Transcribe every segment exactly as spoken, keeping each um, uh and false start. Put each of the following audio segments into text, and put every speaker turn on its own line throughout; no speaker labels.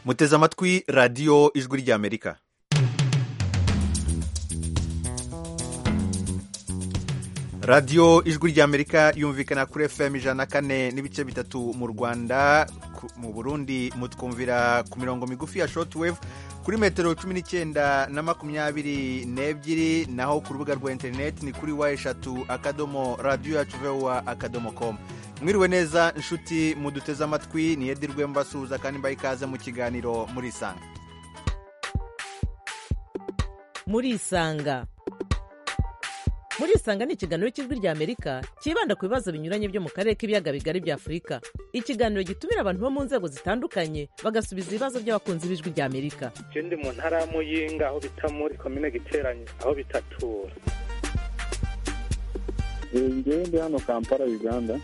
muteze amatwi radiyo ijwi ry'Amerika. radiyo ijwi ry'Amerika yumvikana kuri F M ijana na kane n'ibice bitatu mu Rwanda, mu Burundi mutwumvira ku mirongo migufi ya shortwave kuri metero cumi n'icyenda na makumyabiri n'ebyiri, naho ku rubuga rwa interineti ni kuri wa eshatu akadomo radiyo yacu vowa akadomo com. Mwiriwe neza inshuti muduteze amatwi, ni Edirwe mbasuhuza kandi mbaye ikaze mu kiganiro muri Isanga.
Muri Isanga Muri Isanga ni ikiganiro cy'ijwi ry'Amerika kibanda ku bibazo binyuranye byo mu karere k'ibiyaga bigari bya Afurika. Ikiganiro gitumira abantu bo mu nzego zitandukanye bagasubiza ibibazo by'abakunzi b'ijwi ry'Amerika.
Je ndi mu ntara ya Muyinga aho bita muri komine Giteranye aho bitatura.
Ngewe ndi hano Kampala Uganda.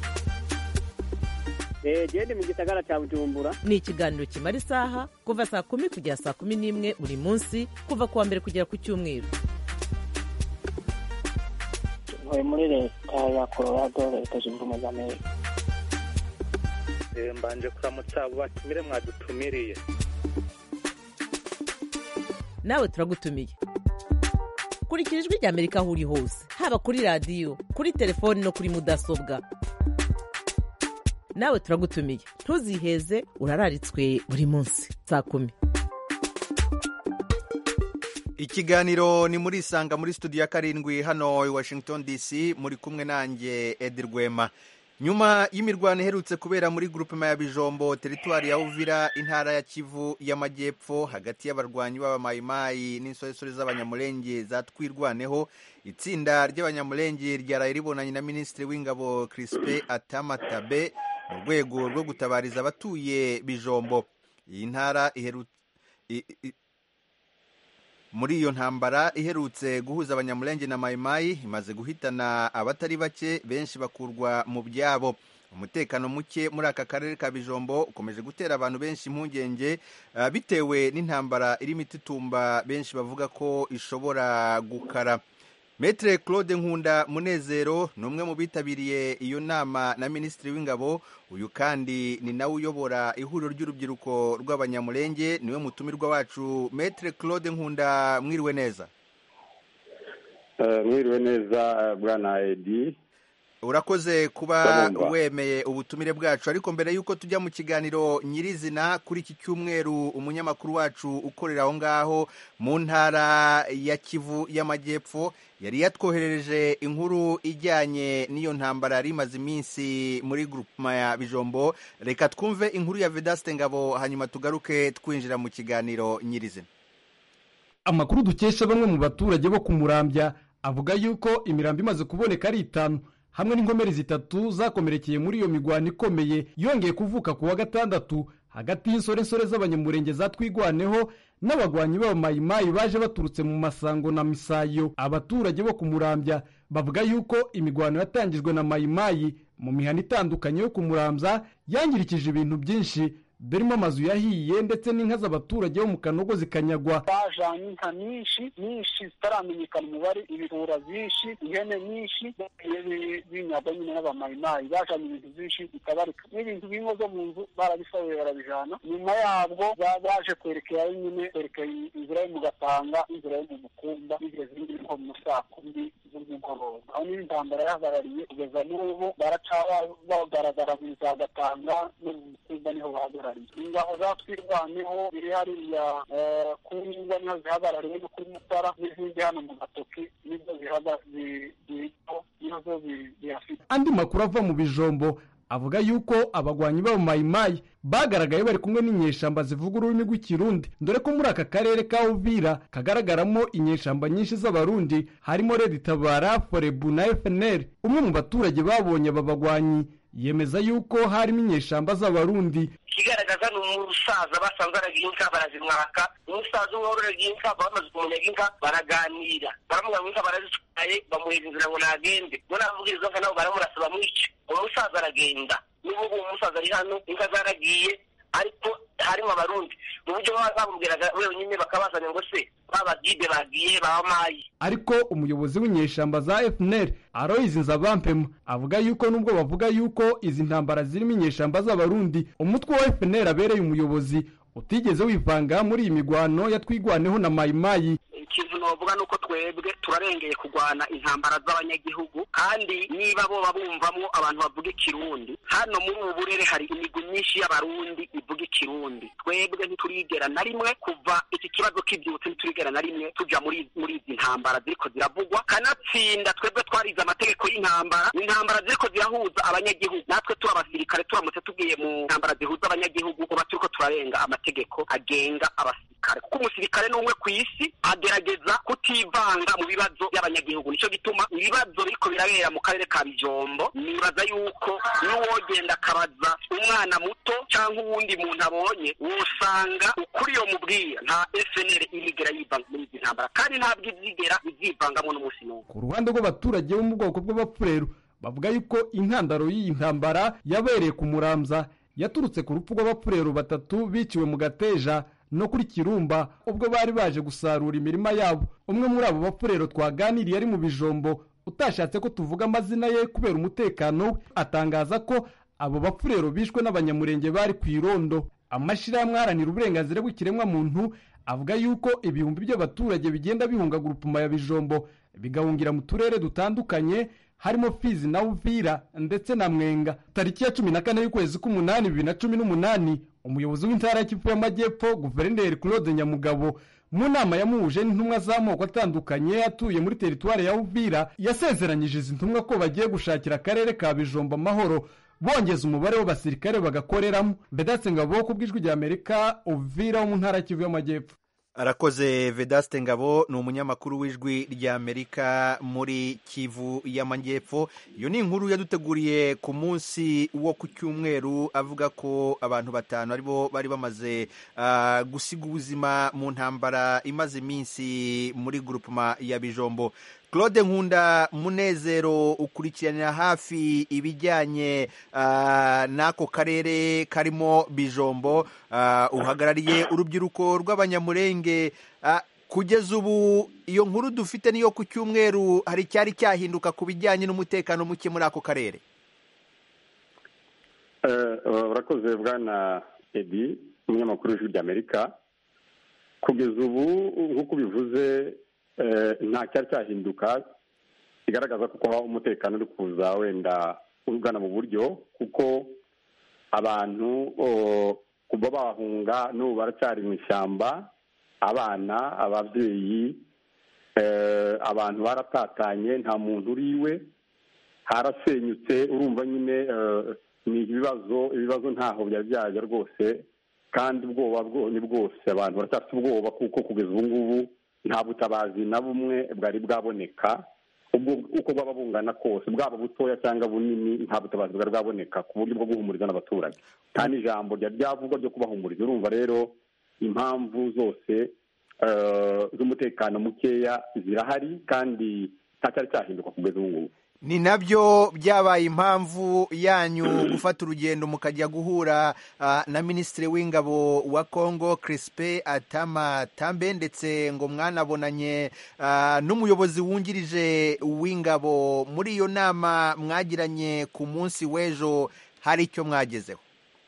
Eh je ndi mu gisagara cya Bujumbura.
Ni ikiganiro kimara isaha kuva saa kumi kugera saa kumi n'imwe buri munsi kuva kuwa mbere kugera ku cyumweru.
Ntuye muri leta ya Colorado, leta zunze ubumwe za Amerika.
Eh mbanje kuramutsa abo batumire mwadutumiriye.
Nawe turagutumiye. Kurikira ijwi ry'Amerika aho uri hose, haba kuri radiyo, kuri telefoni no kuri mudasobwa. Nawe turagutumiye, ntuziheze, urararitswe buri munsi saa kumi.
Ikiganiro ni muri Isanga muri studio ya karindwi hano i Washington D C, muri kumwe nanjye Edirwema. Nyuma y'imirwano iherutse kubera muri groupement ya Bijombo, teritwari ya Uvira, intara ya Kivu y'Amajyepfo, hagati y'abarwanyi b'abamayimayi n'insoresore z'abanyamulenge zatwirwaneho, itsinda ry'abanyamulenge ryaraye ribonanye na Minisitiri w'Ingabo Crispin Atamatabe mu rwego rwo gutabariza abatuye Bijombo. Iyi ntara iherutse muri iyo ntambara iherutse guhuza abanyamulenge na mayimayi imaze guhitana abatari bake, benshi bakurwa mu byabo. Umutekano muke muri aka karere ka Bijombo ukomeje gutera abantu benshi impungenge, uh, bitewe n'intambara irimo itutumba, benshi bavuga ko ishobora gukara. Maître Claude Nkunda Munezero ni umwe mu bitabiriye iyo nama na Minisitiri w'Ingabo. Uyu kandi ni nawe uyobora ihuriro ry'urubyiruko rw'abanyamulenge, niwe mutumirwa wacu. Maître Claude Nkunda, mwiriwe neza.
Uh, mwiriwe neza uh, bwana Edi.
Urakoze kuba wemeye ubutumire bwacu, ariko mbere yuko tujya mu kiganiro nyirizina kuri iki cyumweru, umunyamakuru wacu ukorera aho ngaho mu ntara ya Kivu y'Amajyepfo yari yatwoherereje inkuru ijyanye n'iyo ntambara yari imaze iminsi muri groupement ya Bijombo. Reka twumve inkuru ya Vedaste Ngabo, hanyuma tugaruke twinjira mu kiganiro nyirizina.
Amakuru dukesha bamwe mu baturage bo kumurambya avuga yuko imirambo imaze kuboneka ari itanu, hamwe n'inkomeri zitatu zakomerekeye muri iyo migwano ikomeye yongeye kuvuka ku wa gatandatu hagati y'insorensore z'abanyamurenge zatwigwaneho n'abagwanyi b'abamayimayi baje baturutse mu Masango na Misayo. Abaturage bo kumurambya bavuga yuko imigwano yatangijwe na mayimayi mu mihana itandukanye yo kumurambya yangirikije ibintu byinshi, birimo amazu yahiye ndetse n'inka z'abaturage bo mu Kanogo zikanyagwa.
Bajanye inka nyinshi nyinshi zitaramenyekana umubare, ibirura byinshi, ihene nyinshi binyagwa nyine n'abamayimayi. Bajanye ibintu byinshi bitabarika, n'ibintu bimwe zo mu nzu barabisabuye barabijana. Nyuma yabwo baje kwerekera nyine kwerekera inzira yo mu Gatanga, inzira yo mu Mukumba, n'igeze nko mu saa kumi z'umugoroba. Aho n'intambara yahagarariye kugeza n'ubu baracaba bagaragara mu za Gatanga no mu Mukumba niho bahagarariye. Ingabo zatwirwaneho biri hariya kuri Ingwa niho zihagarariwe no kuri Mutara, n'izindi hano mu Gatoki nizo zihagarariye nizo ziyafite.
Andi makuru ava mu Bijombo avuga yuko abagwanyi b'abamayimayi bagaragaye bari kumwe n'inyeshamba zivuga ururimi rw'Ikirundi, dore ko muri aka karere ka Uvira kagaragaramo inyeshamba nyinshi z'abarundi, harimo Red Tabara, Forebu na F N L. Umwe mu baturage babonye aba bagwanyi yemeza yuko harimo inyeshamba z'abarundi.
Kigaragaza ni umusaza basanzwe aragira inka barazimwaka, umusaza wororaga inka bamaze kumunyaga inka baraganira, baramubwira inka barazitwaye bamuheza inzira ngo nagende, ngo navuga izo nka nabo baramurasa bamwice. Umusaza aragenda, n'ubu umusaza ari hano, inka zaragiye, ariko harimo abarundi mu buryo bamubwiraga wenyine bakabazana ngo se babagide bagiye bamayi.
Ariko umuyobozi w'inyeshamba za F N L Aloys Nzabampema avuga yuko nubwo bavuga yuko izi ntambara zirimo inyeshamba z'abarundi, umutwe wa F N L abereye umuyobozi utigeze wivanga muri iyi migwano yatwigwaneho na mayimayi.
Ikintu novuga nuko twebwe turarengeye kugwana intambara z'abanyagihugu, kandi niba bo babumvamwo abantu bavuga ikirundi, hano muri ubu burere hari imigwi myinshi y'abarundi ivuga ikirundi. Twebwe ntiturigera na rimwe kuva iki kibazo kibyutse, ntiturigera na rimwe tuja muri muri izi ntambara ziriko ziravugwa. Kanatsinda twebwe twarize amategeko y'intambara, intambara ziriko zirahuza abanyagihugu, natwe turi abasirikare turamutse tugiye mu ntambara zihuza abanyagihugu, kuba turiko turarenga amategeko agenga abasirikare, kuko umusirikare n'umwe ku isi agerageza kutivanga mu bibazo by'abanyagihugu. Nico gituma ibibazo biriko birabera mu karere ka Bijombo, nibaza yuko n'uwogenda akabaza umwana muto cyangwa uwundi muntu abonye, wosanga ukuri yo mubwira nta F N L irigera yivanga muri izi ntambara, kandi ntabwo izigera izivangamo n'umunsi n'umwe.
Ku ruhande rw'abaturage bo mu bwoko bw'Abapfureru bavuga yuko intandaro y'iyi ntambara yabereye ku Muramza, yaturutse ku rupfu rw'Abapfureru batatu biciwe mu Gateja no kuri Kirumba ubwo bari baje gusarura imirima yabo. Umwe muri abo Bapfureru twaganiriye ari mu Bijombo, utashatse ko tuvuga amazina ye kubera umutekano we, atangaza ko abo Bapfureru bishwe n'abanyamurenge bari ku irondo. Amashirahamwe aharanira uburenganzira bw'ikiremwa muntu avuga yuko ibihumbi by'abaturage bigenda bihunga grupuma ya Bijombo bigahungira mu turere dutandukanye harimo Fizi na Uvira ndetse na Mwenga. Tariki ya cumi na kane y'ukwezi k'umunani bibiri na cumi n'umunani, umuyobozi w'intara y'Kivu y'Amajyepfo Guverineri Claude Nyamugabo mu nama yamuhuje n'intumwa z'amoko atandukanye atuye muri teritwari ya Uvira, yasezeranyije izi ntumwa ko bagiye gushakira akarere ka Bijombo amahoro, bongeza umubare w'abasirikare bagakoreramo. Vedaste Ngabo ku bw'ijwi rya Amerika, Uvira wo mu ntara y'Kivu y'Amajyepfo.
Arakoze Vedaste Ngabo, ni umunyamakuru w'ijwi rya Amerika muri Kivu y'Amajyepfo. Iyo ni inkuru yaduteguriye ku munsi wo ku cyumweru, avuga ko abantu batanu aribo bari bamaze uh, gusiga ubuzima mu ntambara imaze iminsi muri groupement ya Bijombo. Claude Nkunda Munezero, ukurikiranira hafi ibijyanye uh, n'ako karere karimo Bijombo, uh, uhagarariye urubyiruko rw'abanyamurenge. uh, kugeza ubu iyo nkuru dufite niyo ku cyumweru, hari cyari cyahinduka ku bijyanye n'umutekano muke muri ako karere?
urakoze uh, bwana Edi, umunyamakuru w'ijwi ry'Amerika. Kugeza ubu nk'uko bivuze, nta cyari cyahinduka kigaragaza ko umutekano uri kuza wenda ugana mu buryo, kuko abantu kuba bahunga n'ubu baracyari mu ishyamba, abana, ababyeyi, abantu baratatanye, nta muntu uri iwe, harasenyutse. Urumva nyine ni ibibazo ibibazo ntaho byari byajya rwose, kandi ubwoba bwo ni bwose, abantu baracyafite ubwoba, kuko kugeza ubu ngubu nta butabazi na bumwe bwari bwaboneka. ubwo uko baba bungana kose, bwaba butoya cyangwa bunini, nta butabazi bwari bwaboneka ku buryo bwo guhumuriza n'abaturage, kandi ijambo ryari ryavugwa ryo kubahumuriza. Urumva rero impamvu zose z'umutekano mukeya zirahari, kandi nta cyari cyahinduka kugeza ubu ngubu.
Ni nabyo byabaye impamvu yanyu gufata urugendo mukajya guhura uh, na Minisitiri w'Ingabo wa Kongo Crispin Atama Tambe, ndetse ngo mwanabonanye uh, n'umuyobozi wungirije w'ingabo. Muri iyo nama mwagiranye ku munsi w'ejo, hari icyo mwagezeho?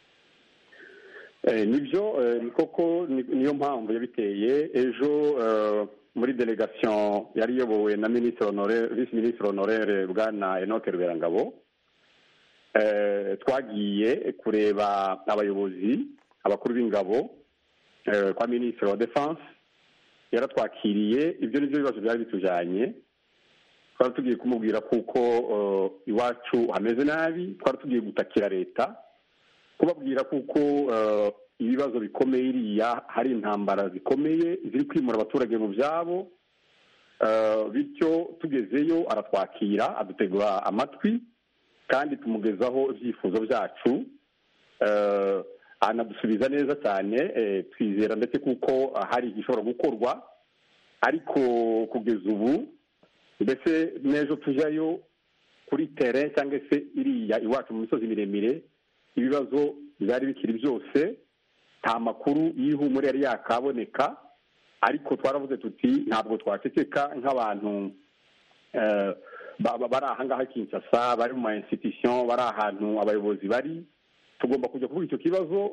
Eh, nibyo eh, ni koko niyo mpamvu yabiteye. Ejo uh, muri delegation yari iyobowe na Ministre Honoraire, Vice Ministre Honoraire bwana Enoch Ruberangabo, eh, twagiye kureba abayobozi abakuru b'ingabo eh, kwa Ministre wa Defense. Yaratwakiriye, ibyo nibyo bibazo byari bitujanye. Twari tugiye kumubwira kuko uh, iwacu hameze nabi, twari tugiye gutakira leta, kubabwira kuko uh, ibibazo bikomeye iriya, hari intambara zikomeye ziri kwimura abaturage mu byabo. Uh, bityo tugezeyo aratwakira, adutegura amatwi, kandi tumugezaho ibyifuzo byacu, uh, anadusubiza neza cyane. eh, twizera ndetse kuko hari igishobora gukorwa, ariko kugeza ubu mbese n'ejo tujyayo kuri terrain cyangwa se iriya iwacu mu misozi miremire, ibibazo byari bikiri byose, nta makuru y'ihumure yari yakaboneka. Ariko twaravuze tuti ntabwo twaceceka nk'abantu eh, bari aha ngaha Kinshasa, bari mu ma institution, bari ahantu abayobozi bari, tugomba kujya kuvuga icyo kibazo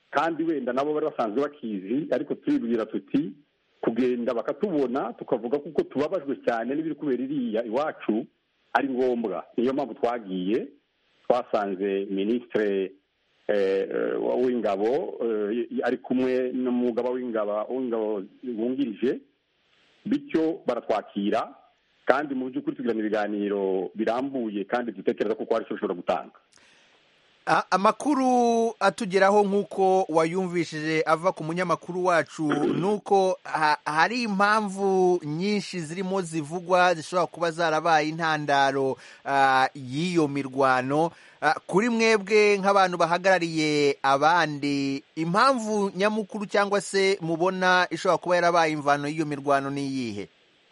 kandi wenda nabo bari basanzwe bakizi, ariko turibwira tuti kugenda bakatubona tukavuga kuko tubabajwe cyane n'ibiri kubera iriya iwacu ari ngombwa. Niyo mpamvu twagiye twasanze minisitiri w'ingabo ari kumwe n'umugaba w'ingabo wungirije, bityo baratwakira kandi mu by'ukuri tugirana ibiganiro birambuye kandi dutekereza ko hari icyo bishobora gutanga.
Amakuru atugeraho nk'uko wayumvishije ava ku munyamakuru wacu nuko hari impamvu nyinshi zirimo zivugwa zishobora kuba zarabaye intandaro y'iyo mirwano. Kuri mwebwe nk'abantu bahagarariye abandi, impamvu nyamukuru cyangwa se mubona ishobora kuba yarabaye imvano y'iyo mirwano ni iyihe?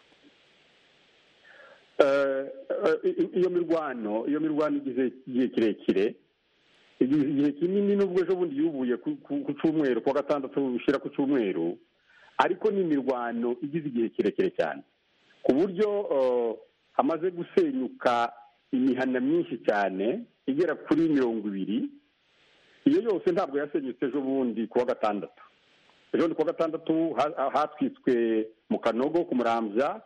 iyo mirwano iyo mirwano igize igihe kirekire, igihe kinini, nubwo ejo bundi yubuye ku cyumweru kuwa gatandatu ushyira ku cyumweru, ariko ni imirwano igize igihe kirekire cyane ku buryo hamaze gusenyuka imihana myinshi cyane igera kuri mirongo ibiri. Iyo yose ntabwo yasenyutse ejo bundi kuwa gatandatu. Ejo bundi kuwa gatandatu hatwitswe mu Kanogo ku Muramvya,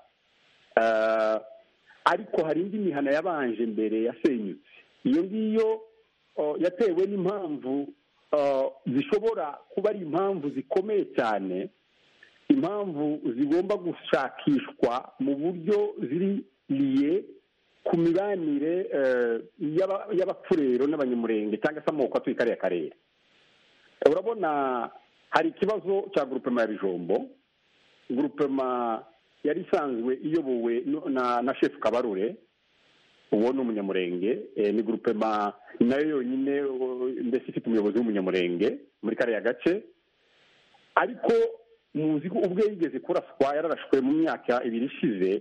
ariko hari indi mihana yabanje mbere yasenyutse. Iyo ngiyo yatewe n'impamvu zishobora kuba ari impamvu zikomeye cyane, impamvu zigomba gushakishwa mu buryo ziri liye ku mibanire y'abapfurero n'abanyamurenge cyangwa se amoko atuye kariya karere. Urabona hari ikibazo cya grupema ya Bijombo. Grupema yari isanzwe iyobowe na shefu Kabarure, uwo ni umunyamurenge. Ni grupema nayo yonyine mbese ifite umuyobozi w'umunyamurenge muri kariya gace, ariko muzi ko ubwe yigeze kuraswa, yararashwe mu myaka ibiri ishize.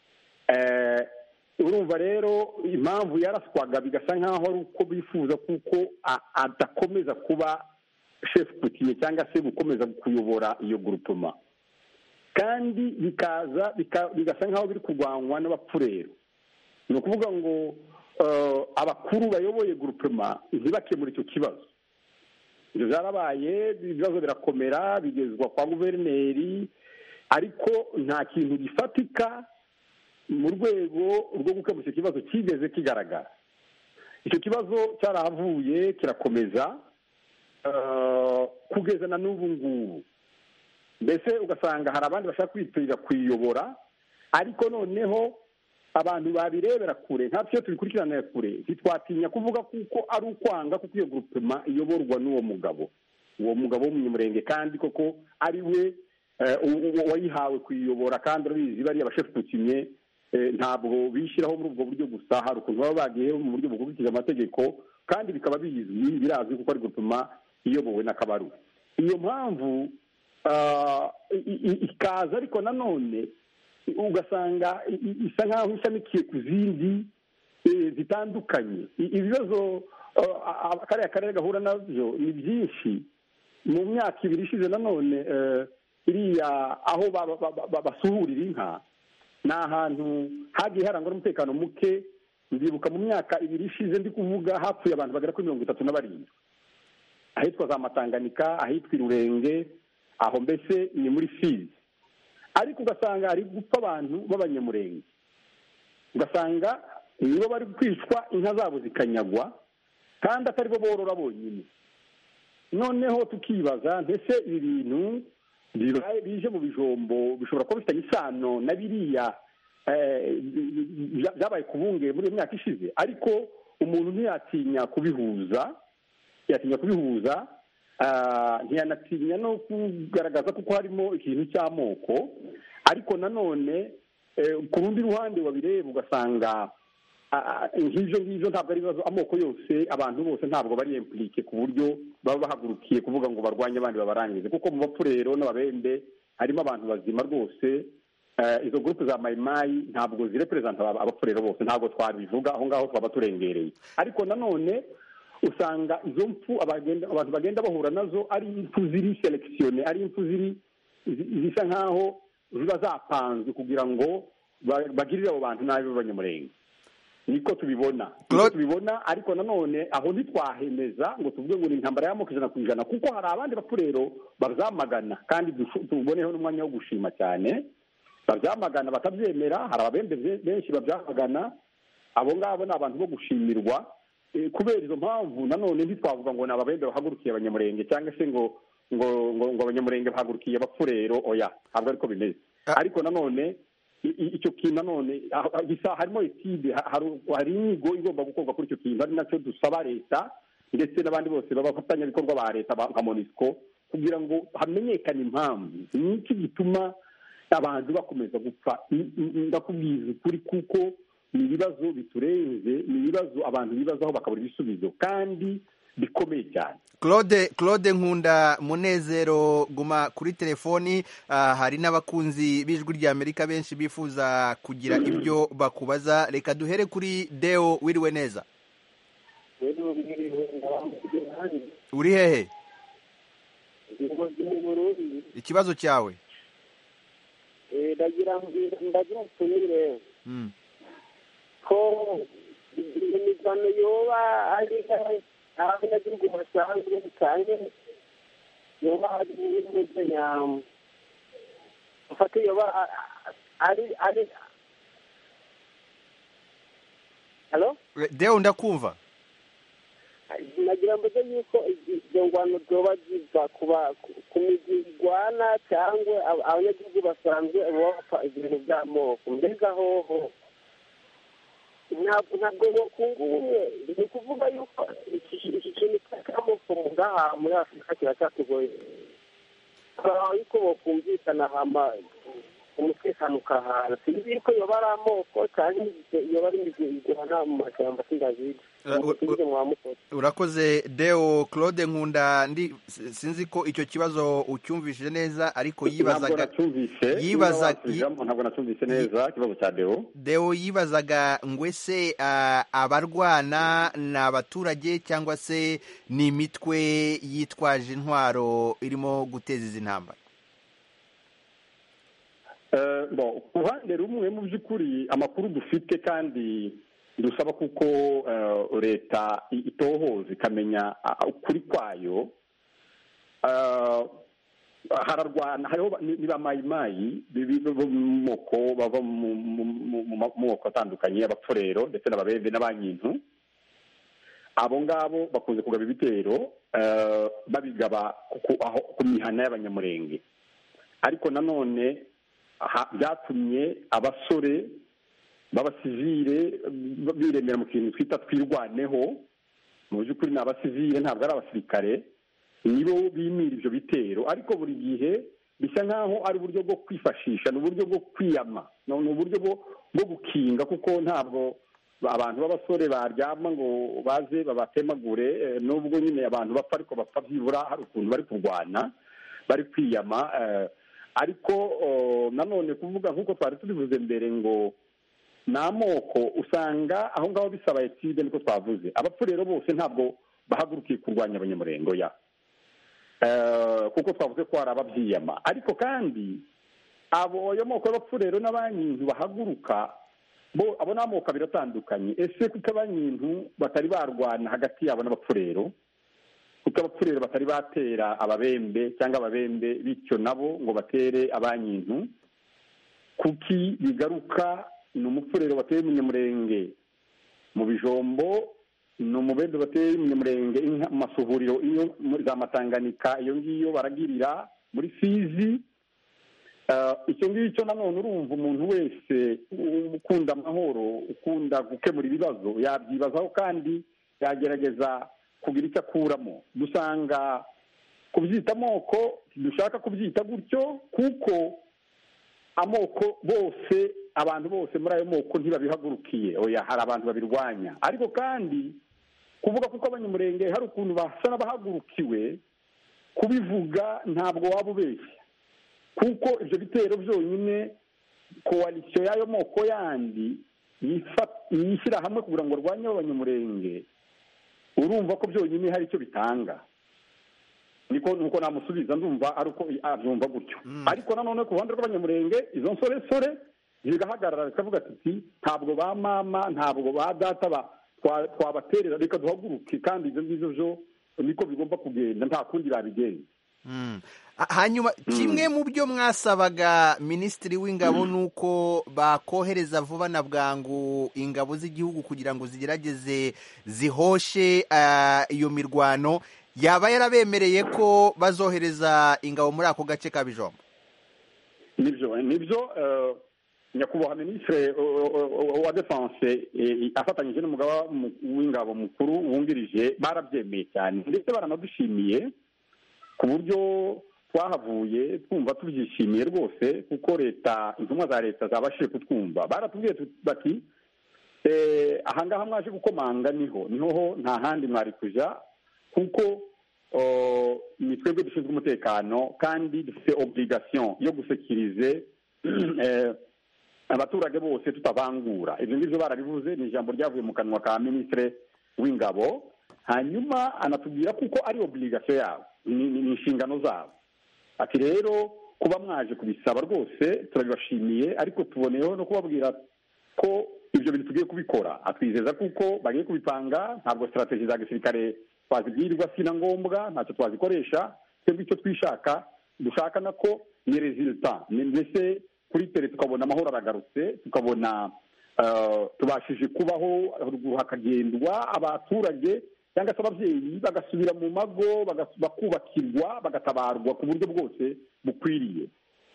Urumva rero impamvu yaraswaga bigasa nk'aho ari uko bifuza kuko adakomeza kuba shefu kutiye cyangwa se gukomeza kuyobora iyo grupema, kandi bikaza bigasa nk'aho biri kurwanywa n'abapfurero. Ni ukuvuga ngo abakuru bayoboye grupema ntibakemure icyo kibazo. Ibyo byarabaye, ibibazo birakomera, bigezwa kwa guverineri, ariko nta kintu gifatika mu rwego rwo gukemura icyo kibazo kigeze kigaragara. Icyo kibazo cyarahavuye kirakomeza kugeza na n'ubu ngubu. Mbese ugasanga hari abandi bashaka kwitirira kuyiyobora, ariko noneho abantu babirebera kure, nka twe tubikurikiranira kure, ntitwatinya kuvuga kuko ari ukwanga kuko iyo grupema iyoborwa n'uwo mugabo uwo mugabo w'umunyamurenge, kandi koko ari we wayihawe kuyiyobora. Kandi urabizi bariya bashefu kutimye ntabwo bishyiraho muri ubwo buryo gusa, hari ukuntu baba bagiye mu buryo bukurikije amategeko, kandi bikaba bizwi birazwi kuko ari grupema iyobowe na Kabarure. Iyo mpamvu ikaza, ariko nanone ugasanga isa nk'aho ishamikiye ku zindi zitandukanye. Ibibazo kariya karere gahura nabyo ni byinshi. Mu myaka ibiri ishize nanone iriya aho basuhurira inka ni ahantu hagiye harangwa n'umutekano muke. Ndibuka mu myaka ibiri ishize ndi kuvuga hapfuye abantu bagera kuri mirongo itatu na barindwi, ahitwa za Matanganika, ahitwa Irurenge, aho mbese ni muri Fizi. Ariko ugasanga hari gupfa abantu b'abanyamurenge, ugasanga nibo bari kwicwa, inka zabo zikanyagwa, kandi atari bo borora bonyine. Noneho tukibaza, mbese ibi bintu bije mu Bijombo bishobora kuba bifitanye isano na biriya byabaye ku Bunge muri iyo myaka ishize, ariko umuntu ntiyatinya kubihuza yatinya kubihuza ntiyanatinya no kugaragaza kuko harimo ikintu cy'amoko. Ariko nanone ku rundi ruhande wabireba ugasanga nk'ibyo ngibyo ntabwo ari ibibazo, amoko yose, abantu bose ntabwo bari implike ku buryo baba bahagurukiye kuvuga ngo barwanye abandi babarangize, kuko mu bapfurero n'ababembe harimo abantu bazima rwose. Izo gurupe za mayimayi ntabwo zireperezanta abapfurero bose, ntabwo twabivuga, aho ngaho twaba turengereye. Ariko nanone usanga izo mpfu abantu bagenda bahura nazo ari impfu ziri selekisiyone, ari impfu ziri zisa nk'aho ziba zapanzwe kugira ngo bagirire abo bantu nabi b'abanyamurenge. niko tubibona niko tubibona ariko nanone aho ntitwahemeza ngo tuvuge ngo ni intambara y'amoko ijana ku ijana kuko hari abandi bapfurero babyamagana kandi tuboneho n'umwanya wo gushima cyane babyamagana bakabyemera hari ababembe benshi babyamagana abo ngabo ni abantu bo gushimirwa kubera izo mpamvu nanone ntitwavuga ngo ni ababembe bahagurukiye abanyamurenge cyangwa se ngo ngo ngo abanyamurenge bahagurukiye abapfurero oya ntabwo ariko bimeze ariko nanone icyo kintu nanone harimo etide hari inyigo igomba gukorwa kuri icyo kintu ari nacyo dusaba leta ndetse n'abandi bose b'abafatanyabikorwa ba leta nka monisco kugira ngo hamenyekane impamvu n'iki gituma abantu bakomeza gupfa ndakubwiza ukuri kuko ni ibibazo biturenze ni ibibazo abantu bibazaho bakabura ibisubizo kandi bikomeye cyane.
Claude Claude Nkunda Munezero guma kuri telefoni. Uh, hari n'abakunzi b'ijwi rya Amerika benshi bifuza kugira ibyo bakubaza. Reka duhere kuri Deo. Wiriwe neza? Uri hehe? Ikibazo cyawe?
Eh ndagira ndagira tumire mm. ko imigano yoba ari abanyagihugu basanzwe cyane yoba ari ibintu nyam ufate yoba ari ari Hello?
Deo ndakumva.
Nagira mbaze yuko ibyo ngwano zoba ziva kuba ku migwana cyangwa abanyagihugu basanzwe bapfa ibintu by'amoko mbega hoho ntabwo ntabwo bakungumwe ni ukuvuga yuko iki kintu cy'amoko mugaha muri Afurika kiracyatugoye aho yuko bokumvikana hama umutekano ukahana sinzi yuko yoba ari amoko cyangwa yoba ari imigwana mu mashyamba sindaziga.
Urakoze Deo. Claude Nkunda ndi sinzi ko icyo kibazo ucyumvishije neza ariko yibazaga
yibazaga ntabwo nacyumvise neza ikibazo cya Deo.
Deo yibazaga ngwese uh, abarwana n'abaturage cyangwa se ni imitwe yitwaje intwaro irimo guteza izi ntambara.
Uh, bon ku ruhande rumwe mu by'ukuri amakuru dufite kandi dusaba kuko leta itohoza ikamenya ukuri kwayo hararwana hariho ni ba mayimayi b'amoko bava mu moko atandukanye abapfurero ndetse n'ababembe n'abanyintu abo ngabo bakunze kugaba ibitero babigaba ku mihana y'abanyamurenge ariko nanone byatumye abasore b'abasivile biremera mu kintu twita twirwaneho mu by'ukuri ni abasivile ntabwo ari abasirikare nibo bimira ibyo bitero ariko buri gihe bisa nk'aho ari uburyo bwo kwifashisha ni uburyo bwo kwiyama ni uburyo bwo gukinga kuko ntabwo abantu b'abasore baryama ngo baze babatemagure nubwo nyine abantu bapfa ariko bapfa byibura hari ukuntu bari kurwana bari kwiyama ariko nanone kuvuga nk'uko twari tubivuze mbere ngo ni amoko usanga aho ngaho bisaba etide niko twavuze abapfurero bose ntabwo bahagurukiye kurwanya abanyamurengo ya kuko twavuze ko hari ababyiyama ariko kandi abo ayo moko y'abapfurero n'abanyintu bahaguruka bo abo ni amoko abiri atandukanye ese kuko abanyintu batari barwana hagati yabo n'abapfurero kuko abapfurero batari batera ababembe cyangwa ababembe bityo nabo ngo batere abanyintu kuki bigaruka ni umupfurero bateye umunyamurenge mu bijombo ni umubembe bateye umunyamurenge mu masuhuriro iyo za matanganika iyo ngiyo baragirira muri fizi icyo ngicyo nanone urumva umuntu wese ukunda amahoro ukunda gukemura ibibazo yabyibazaho kandi yagerageza kugira icyo akuramo dusanga kubyita amoko dushaka kubyita gutyo kuko amoko bose abantu bose muri ayo moko ntibabihagurukiye oya hari abantu babirwanya ariko kandi kuvuga kuko abanyamurenge hari ukuntu basa n'abahagurukiwe kubivuga ntabwo waba ubeshya kuko ibyo bitero byonyine koalisiyo y'ayo moko yandi yishyira hamwe kugira ngo arwanye abanyamurenge urumva ko byonyine hari icyo bitanga niko nuko namusubiza ndumva ari uko abyumva gutyo ariko nanone ku ruhande rw'abanyamurenge izo nsoresore zigahagarara zikavuga ati ntabwo ba mama ntabwo ba data twabaterera reka duhaguruke kandi ibyo ngibyo byo niko bigomba kugenda nta kundi babigenza.
Hanyuma kimwe mu byo mwasabaga minisitiri w'ingabo ni uko bakohereza vuba na bwangu ingabo z'igihugu kugira ngo zigerageze zihoshe iyo mirwano, yaba yarabemereye ko bazohereza ingabo muri ako gace ka Bijombo?
nibyo nibyo nyakubahwa minisitiri wa defense afatanyije n'umugaba w'ingabo mukuru wungirije barabyemeye cyane ndetse baranadushimiye ku buryo twahavuye twumva tubyishimiye rwose kuko leta intumwa za leta zabashije kutwumva. Baratubwiye bati ahangaha mwaje gukomanga niho niho nta handi mwari kuja kuko ni twebwe dushinzwe umutekano kandi dufite obligation yo gusekirize abaturage bose tutabangura. Ibyo ngibyo barabivuze, ni ijambo ryavuye mu kanwa ka minisitiri w'ingabo. Hanyuma anatubwira kuko ari obligation yabo, ni inshingano zabo. Ati rero kuba mwaje kubisaba rwose turabibashimiye, ariko tuboneyeho no kubabwira ko ibyo bintu tugiye kubikora. Atwizeza kuko bagiye kubipanga, ntabwo strategy za gisirikare twazibwirwa sina ngombwa, ntacyo twazikoresha. Twebwe icyo twishaka dushaka nako ni resultat, ni mbese kuri tere tukabona amahoro aragarutse, tukabona tubashije kubaho hakagendwa abaturage cyangwa se ababyeyi bagasubira mu mago bakubakirwa bagatabarwa ku buryo bwose bukwiriye.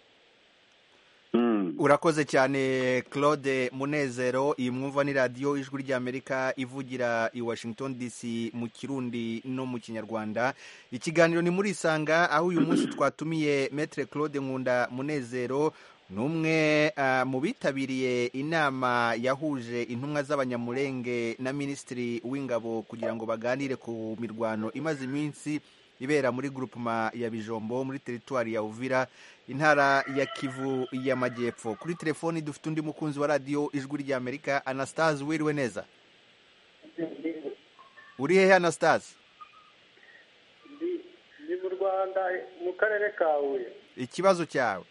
Urakoze cyane Claude Munezero. Iyi mwumva ni radiyo ijwi ry'Amerika ivugira i Washington D C mu Kirundi no mu Kinyarwanda. Ikiganiro ni muri Isanga, aho uyu munsi twatumiye Maître Claude Nkunda Munezero, n'umwe uh, mu bitabiriye inama yahuje intumwa z'abanyamulenge na minisitiri w'ingabo kugira ngo baganire ku mirwano imaze iminsi ibera muri groupement ya Bijombo muri teritwari ya Uvira, intara ya Kivu y'Amajyepfo. Kuri telefoni dufite undi mukunzi wa radio ijwi ry'Amerika, Anastase. Wiriwe neza? Uri hehe Anastase?
Ndi mu Rwanda mu karere ka Huye.
Ikibazo cyawe?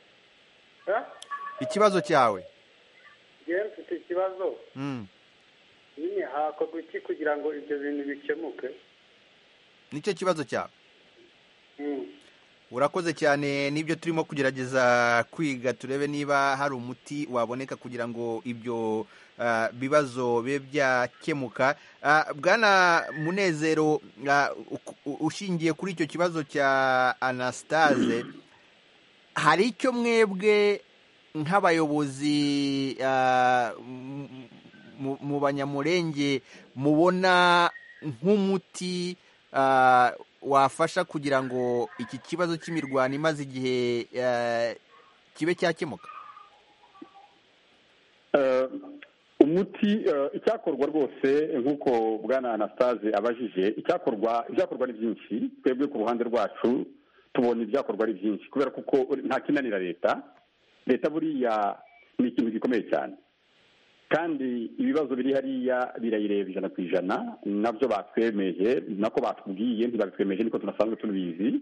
Ikibazo cyawe?
Ngiye mfite ikibazo.
Mm.
Nyine hakorwa iki kugira ngo ibyo bintu bikemuke?
Nicyo kibazo cyawe?
Mm.
Urakoze cyane, nibyo turimo kugerageza kwiga turebe niba hari umuti waboneka kugira ngo ibyo uh, bibazo bibe byakemuka. Uh, Bwana Munezero, uh, ushingiye kuri icyo kibazo cya Anastase, hari icyo mwebwe nk'abayobozi mu banyamulenge mubona nk'umuti wafasha kugira ngo iki kibazo cy'imirwano imaze igihe kibe cyakemuka?
Umuti icyakorwa rwose nk'uko Bwana Anastase abajije, icyakorwa ibyakorwa ni byinshi. Twebwe ku ruhande rwacu tubona ibyakorwa ari byinshi kubera kuko nta kinanira leta. Leta buriya ni ikintu gikomeye cyane kandi ibibazo biri hariya birayireba ijana ku ijana. Nabyo batwemeje, nako batubwiye, ntibabitwemeje niko tunasanzwe tubizi.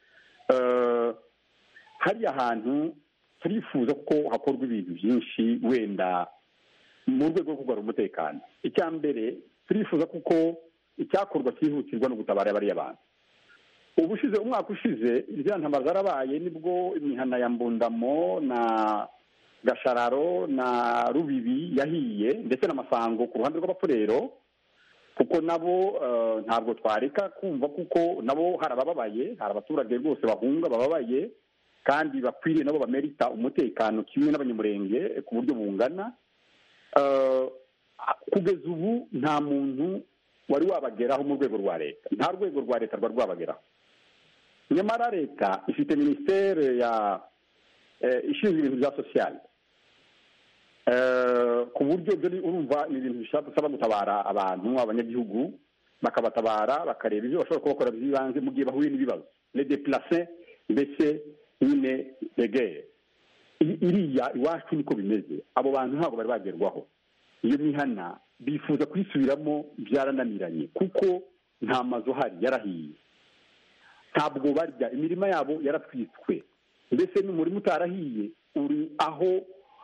Hariya hantu turifuza ko hakorwa ibintu byinshi wenda mu rwego rwo kugarura umutekano. Icya mbere turifuza kuko icyakorwa cyihutirwa no gutabara bariya bantu. Ubushize umwaka ushize izya ntambara zarabaye, nibwo imihana ya Mbundamo na Gashararo na Rubibi yahiye ndetse n'amasango ku ruhande rw'abapfurero, kuko nabo uh, ntabwo twareka kumva kuko nabo harababaye, hari abaturage rwose bahunga bababaye kandi bakwiriye nabo bamerita umutekano kimwe n'abanyamurenge ku buryo bungana. Uh, kugeza ubu nta muntu wari wabageraho mu rwego rwa leta, nta rwego rwa leta rwari rwabageraho. Nyamara leta ifite ministere ya eh, ishinzwe ibintu bya sociale, eh, ku buryo byo urumva ni ibintu bishaka gutabara abantu abanyagihugu, bakabatabara bakareba ibyo bashobora kubakora by'ibanze mu gihe bahuye n'ibibazo, les déplacés mbese nyine regere. Iriya iwacu niko bimeze, abo bantu ntabwo bari bagerwaho. Iyo mihana bifuza kuyisubiramo byarananiranye kuko nta mazu hari, yarahiye, ntabwo barya, imirima yabo yaratwitswe, mbese n'umurima utarahiye uri aho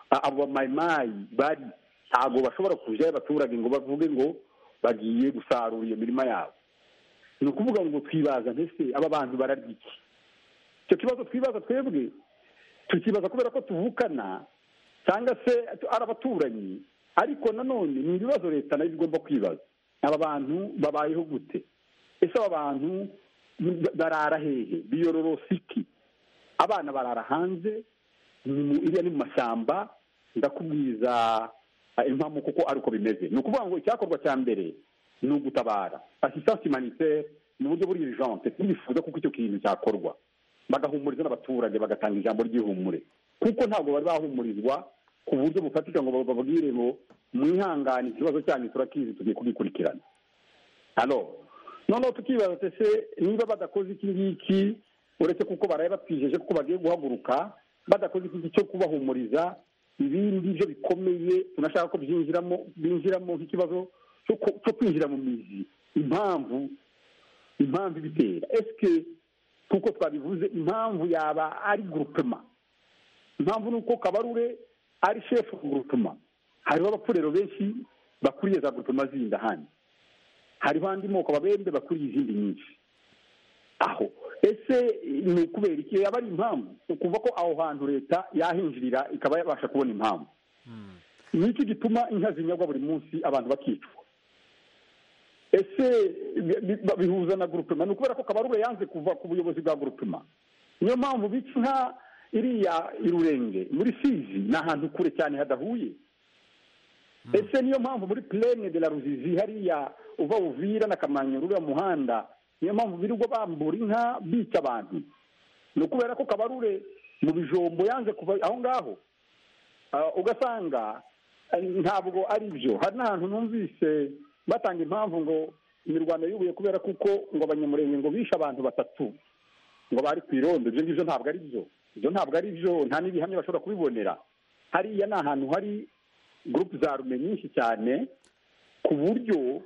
abo bamayimayi bari ntabwo bashobora kujyayo abaturage ngo bavuge ngo bagiye gusarura iyo mirima yabo. ni ukuvuga ngo twibaza mbese aba bantu bararya iki? icyo kibazo twibaza twebwe tukibaza kubera ko tuvukana cyangwa se ari abaturanyi, ariko nanone ni ibibazo leta nayo igomba kwibaza. aba bantu babayeho gute? ese aba bantu barara hehe? biyororosa iki? abana barara hanze, iriya ni mu mashyamba. ndakubwiza impamvu kuko ari uko bimeze. ni ukuvuga ngo icyakorwa cya mbere ni ugutabara, assistance humanitaire mu buryo buri urgente. turifuza kuko icyo kintu cyakorwa, bagahumuriza n'abaturage, bagatanga ijambo ry'ihumure, kuko ntabwo bari bahumurizwa ku buryo bufatika ngo bababwire ngo mwihangane, ikibazo cyanyu turakizi, tugiye kubikurikirana. hano noneho tukibaza ese niba badakoze iki ngiki, uretse kuko baraye batwijeje kuko bagiye guhaguruka, badakoze iki cyo kubahumuriza, ibindi byo bikomeye tunashaka ko byinjiramo binjiramo nk'ikibazo cyo kwinjira mu mizi, impamvu impamvu ibitera. eske kuko twabivuze, impamvu yaba ari groupement. impamvu ni uko Kabarure ari chef groupement, hariho abapfurero benshi bakuriye za groupement zindi ahandi, hariho andi moko babembe bakuriye izindi nyinshi. aho ese ni ukubera iki? yaba ari impamvu ukuva ko aho hantu leta yahinjirira ikaba yabasha kubona impamvu. niki gituma inka zinyagwa buri munsi abantu bakicwa? ese bihuza na groupement? ni ukubera ko Kabarure yanze kuva ku buyobozi bwa groupement, niyo mpamvu bica inka iriya irurenge muri Fizi, ni ahantu kure cyane hadahuye. ese niyo mpamvu muri plaine de la Ruzizi hariya uva Uvira na Kamanyu ruriya muhanda, niyo mpamvu birirwa bambura inka bica abantu? ni ukubera ko Kabarure mu bijombo yanze kuva aho ngaho. ugasanga ntabwo ari byo. hari n'ahantu numvise batanga impamvu ngo imirwano yubuye kubera kuko ngo abanyamurenge ngo bishe abantu batatu ngo bari ku irondo. ibyo ngibyo ntabwo ari byo, ibyo ntabwo ari byo, nta n'ibihamya bashobora kubibonera. hariya ni ahantu hari gurupe za rume nyinshi cyane, ku buryo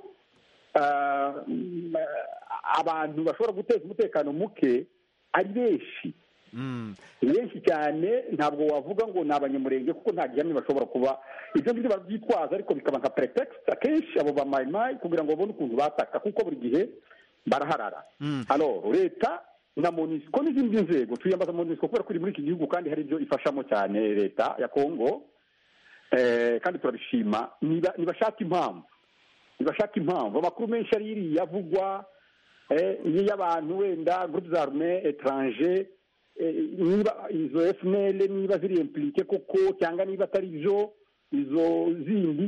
abantu bashobora guteza umutekano muke ari benshi benshi cyane. ntabwo wavuga ngo ni abanyamurenge kuko nta gihamya bashobora kuba. ibyo ngibyo babyitwaza ariko bikaba nka pretext akenshi abo ba mayimayi kugira ngo babone ukuntu bataka, kuko buri gihe baraharara. hano leta na MONUSCO n'izindi nzego, tuyambaza MONUSCO kubera ko iri muri iki gihugu kandi hari ibyo ifashamo cyane leta ya Kongo, kandi turabishima. nibashaka impamvu nibashaka impamvu amakuru menshi ari iriya avugwa y'abantu wenda groupe za armée étranger, niba izo F N L niba ziri impliqué koko cyangwa niba atari byo izo zindi,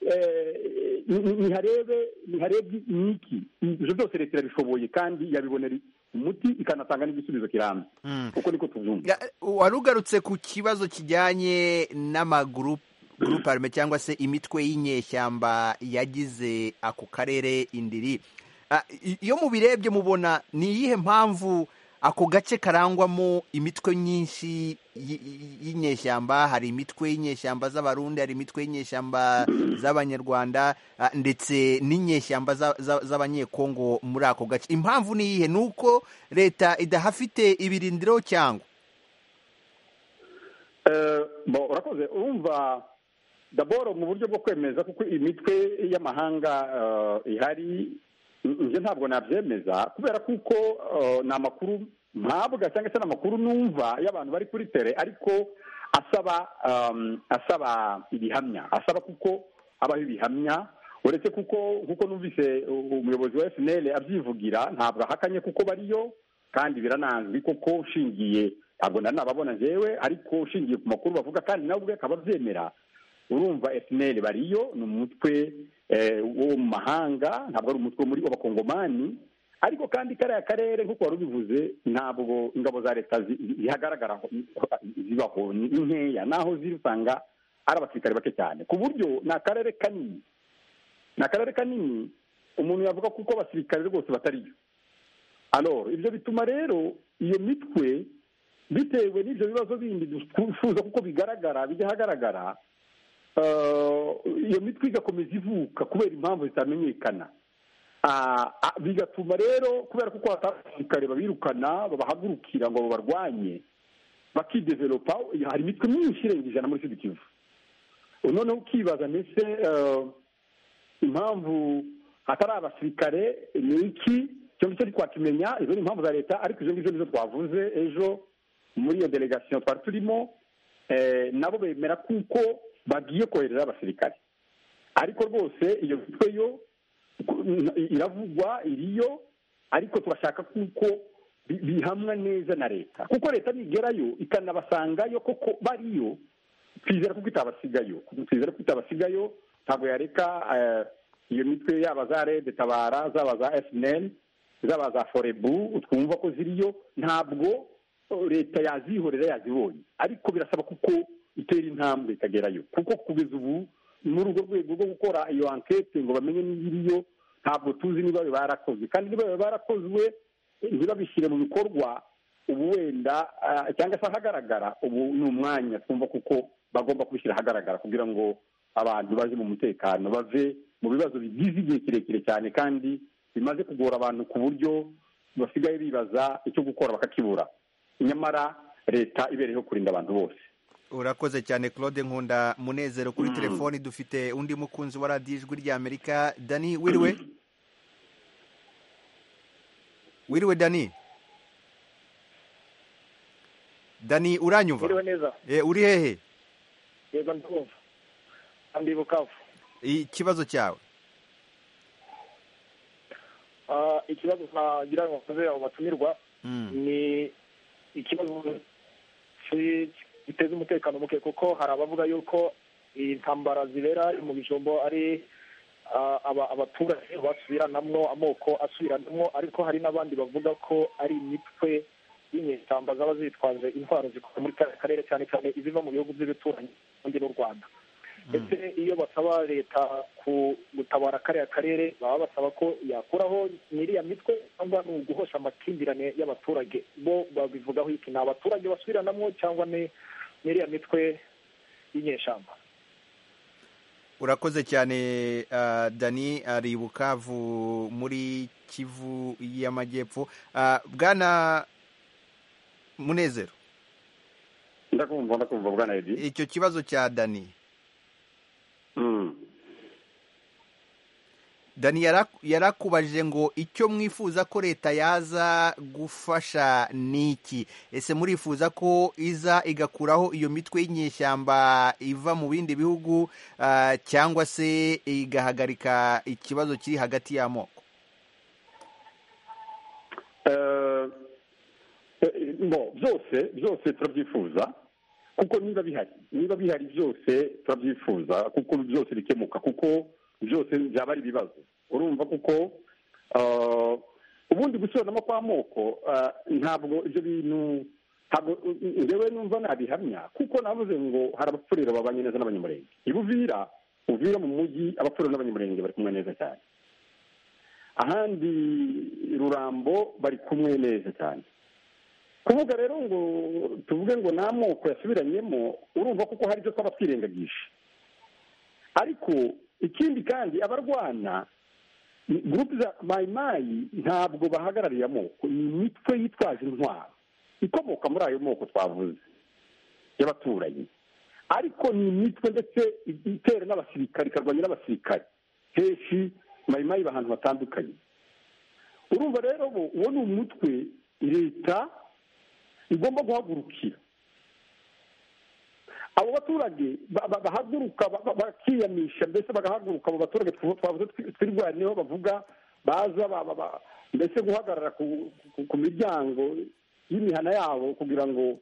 niharebe niharebe niki. ibyo byose leta irabishoboye kandi yabibonera umuti ikanatanga n'igisubizo kirambye. uko niko tubyumva.
wari ugarutse ku kibazo kijyanye n'amagurupe gurupe arme cyangwa se imitwe y'inyeshyamba yagize ako karere indiri. iyo mubirebye mubona ni iyihe mpamvu ako gace karangwamo imitwe nyinshi y'inyeshyamba? hari imitwe y'inyeshyamba z'abarundi, hari imitwe y'inyeshyamba z'abanyarwanda ndetse n'inyeshyamba z'abanyekongo muri ako gace. impamvu ni iyihe? ni uko leta idahafite ibirindiro cyangwa?
urakoze. urumva daboro mu buryo bwo kwemeza kuko imitwe y'amahanga ihari, njye ntabwo nabyemeza kubera kuko ni amakuru mpabwa cyangwa se n'amakuru numva y'abantu bari kuri tere, ariko asaba asaba ibihamya, asaba kuko abaho ibihamya. uretse kuko kuko numvise umuyobozi wa F N L abyivugira, ntabwo ahakanye kuko bariyo kandi biranazwi koko. ushingiye ntabwo nanababona njyewe, ariko ushingiye ku makuru bavuga kandi nawe ubwe akaba abyemera. urumva F N L bariyo, ni umutwe wo mu mahanga, ntabwo ari umutwe muri w'abakongomani. ariko kandi kariya karere nk'uko wari ubivuze, ntabwo ingabo za leta zihagaragara zibaho, ni nkeya, naho ziri usanga ari abasirikare bake cyane, ku buryo ni akarere kanini ni akarere kanini umuntu yavuga kuko abasirikare rwose batariyo. alors ibyo bituma rero iyo mitwe, bitewe n'ibyo bibazo bindi dufuza kuko bigaragara bijya hagaragara, iyo mitwe igakomeza ivuka kubera impamvu zitamenyekana. bigatuma rero kubera kuko abasirikare babirukana babahagurukira ngo babarwanye bakidevelopa, hari imitwe myinshi irenga ijana muri Sud Kivu. noneho ukibaza mbese impamvu hatari abasirikare ni iki icyo ngicyo ntitwakimenya. izo ni impamvu za leta, ariko izo ngizo nizo twavuze ejo muri iyo delegasiyo twari turimo. nabo bemera kuko bagiye kohereza abasirikare, ariko rwose iyo mitwe yo iravugwa iriyo, ariko turashaka kuko bihamwa neza na leta, kuko leta nigerayo ikanabasangayo koko bariyo, twizera kuko itabasigayo twizera ko itabasigayo ntabwo yareka iyo mitwe yaba za rede tabara, zaba za F N L, zaba za forebu twumva ko ziriyo, ntabwo leta yazihorera yazibonye, ariko birasaba kuko itera intambwe ikagerayo, kuko kugeza ubu muri urwo rwego rwo gukora iyo ankete ngo bamenye n'ibiriyo ntabwo tuzi niba barakoze, kandi niba barakozwe ntibabishyire mu bikorwa ubu wenda cyangwa se ahagaragara, ubu ni umwanya twumva kuko bagomba kubishyira ahagaragara kugira ngo abantu baje mu mutekano, bave mu bibazo bigize igihe kirekire cyane kandi bimaze kugora abantu ku buryo basigaye bibaza icyo gukora bakakibura, nyamara leta ibereyeho kurinda abantu bose.
Urakoze cyane Claude Nkunda Munezero. Kuri telefoni dufite undi mukunzi wa radiyo Ijwi ry'Amerika, Dani. Wiriwe wiriwe Dani. Dani, uranyumva?
Wiriwe neza.
Eh, uri hehe?
Yego ndumva. Andi Bukavu.
Ikibazo cyawe?
Ah, uh, ikibazo nagira ngo nkoze abo batumirwa
mm.
ni ikibazo giteza umutekano muke, kuko hari abavuga yuko intambara zibera mu bijombo ari abaturage basubiranamwo, amoko asubiranamwo, ariko hari n'abandi bavuga ko ari imitwe y'inyeshyamba zaba zitwaje intwaro zikora muri karere, cyane cyane iziva mu bihugu by'ibituranyi n'u Rwanda. Ndetse iyo basaba leta gutabara kariya karere baba basaba ko yakuraho n'iriya mitwe cyangwa ni uguhosha amakimbirane y'abaturage. Bo babivugaho iki? Ni abaturage basubiranamwo cyangwa ni n'iriya mitwe y'inyeshyamba?
Urakoze cyane uh, Dani ari Bukavu muri Kivu y'Amajyepfo. Uh, Bwana Munezero,
ndakumva ndakumva Bwana Edi.
Icyo kibazo cya Dani
mm.
Dani yarakubajije ngo icyo mwifuza ko leta yaza gufasha niki? Ese murifuza ko iza igakuraho iyo mitwe y'inyeshyamba iva mu bindi bihugu, uh, cyangwa se igahagarika ikibazo kiri hagati y'amoko?
Uh, no, byose byose turabyifuza, kuko niba bihari niba bihari byose turabyifuza, kuko byose bikemuka, kuko byose byaba ari ibibazo. Urumva kuko ubundi gusobanamo kw'amoko ntabwo ibyo bintu ntabwo ngewe numva nabihamya, kuko navuze ngo hari abapfuriro babanye neza n'abanyamurenge. Ibuvira uvira mu mujyi abapfuriro n'abanyamurenge bari kumwe neza cyane, ahandi Rurambo bari kumwe neza cyane. Kuvuga rero ngo tuvuge ngo nta moko yasubiranyemo, urumva kuko hari ibyo twaba twirengagije. Ariko ikindi kandi abarwana gurupe za mayimayi ntabwo bahagarariye amoko, ni imitwe yitwaje intwaro ikomoka muri ayo moko twavuze y'abaturanyi, ariko ni imitwe ndetse itera n'abasirikare, ikarwanya n'abasirikare henshi. Mayimayi ahantu hatandukanye. Urumva rero uwo ni umutwe leta igomba guhagurukira. Abo baturage bahaguruka bakiyamisha, mbese bagahaguruka abo baturage twavuze twirwaniyeho bavuga baza mbese guhagarara ku miryango y'imihana yabo kugira ngo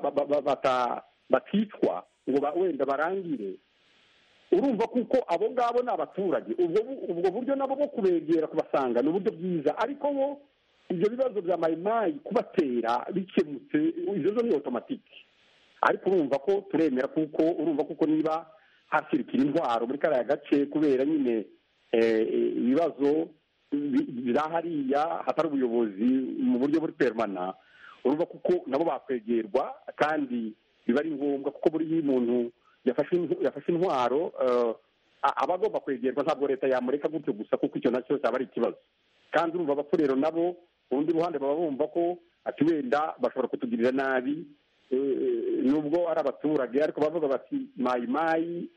baticwa ngo wenda barangire. Urumva kuko abo ngabo ni abaturage, ubwo buryo nabo bwo kubegera kubasanga ni uburyo bwiza, ariko bo ibyo bibazo bya mayimayi kubatera bikemutse izo zo ni otomatike. Ariko urumva ko turemera kuko urumva kuko niba hasirikira intwaro muri kariya gace kubera nyine ibibazo birahariya hatari ubuyobozi mu buryo buri permana, urumva kuko nabo bakwegerwa kandi biba ari ngombwa, kuko buri muntu yafashe intwaro aba agomba kwegerwa. Ntabwo leta yamureka gutyo gusa, kuko icyo nacyo cyaba ari ikibazo. Kandi urumva abapfurero nabo urundi ruhande baba bumva ko ati wenda bashobora kutugirira nabi nubwo ari abaturage, ariko bavuga bati mayimayi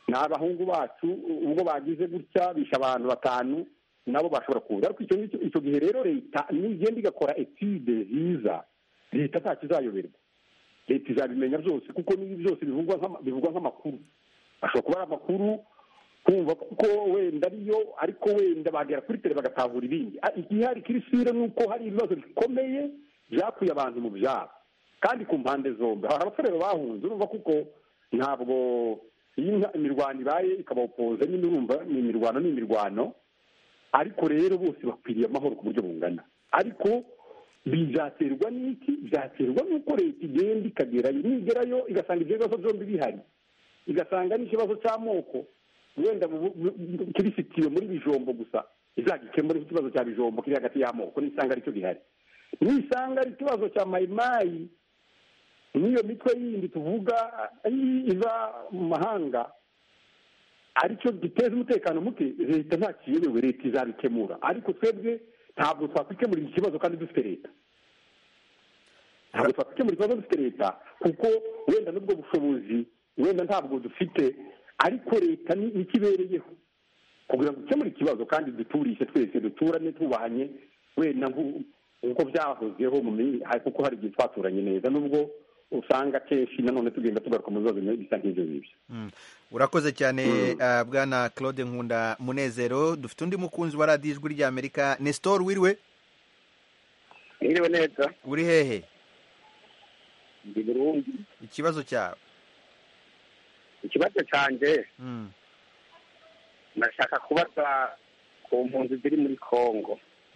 ni abahungu bacu ubwo bagize gutya bisha abantu batanu nabo bashobora kuza ariko icyo ngicyo icyo gihe rero leta nigenda igakora etude nziza leta nta kizayoberwa leta izabimenya byose kuko n'ibi byose bivugwa bivugwa nk'amakuru ashobora kuba ari amakuru kumva kuko wenda ariyo ariko wenda bagera kuri tele bagatahura ibindi igihari kirisire ni uko hari ibibazo bikomeye byakuye abantu mu byabo kandi ku mpande zombi hari abasore bahunze urumva kuko ntabwo iyi imirwano ibaye ikabapoza nyine urumva ni imirwano ni imirwano ariko rero bose bakwiriye amahoro ku buryo bungana ariko bizaterwa n'iki byaterwa n'uko leta igenda ikagerayo nigerayo igasanga ibyo bibazo byombi bihari igasanga n'ikibazo cy'amoko wenda kirifitiwe muri bijombo gusa izagikemura ikibazo cya bijombo kiri hagati y'amoko nisanga aricyo gihari nisanga ari ikibazo cya mayimayi n'iyo mitwe yindi tuvuga iva mu mahanga aricyo giteza umutekano muke leta nta kiyobewe leta izabikemura ariko twebwe ntabwo twakwikemurira ikibazo kandi dufite leta ntabwo twakwikemura ikibazo dufite leta kuko wenda n'ubwo bushobozi wenda ntabwo dufite ariko leta n'ikibereyeho kugira ngo dukemure ikibazo kandi duturishe twese duturane tubahanye wenda nk'uko byahozeho kuko hari igihe twaturanye neza n'ubwo usanga kenshi nanone tugenda tugaruka mu bibazo bisa nk'ibyo ngibyo
urakoze cyane bwana Claude Nkunda Munezero dufite undi mukunzi wa radiyo ijwi ry'Amerika Nestor wiriwe
wiriwe neza
uri hehe
ndi Burundi
ikibazo cyawe
ikibazo cyanjye nashaka kubaza ku mpunzi ziri muri Kongo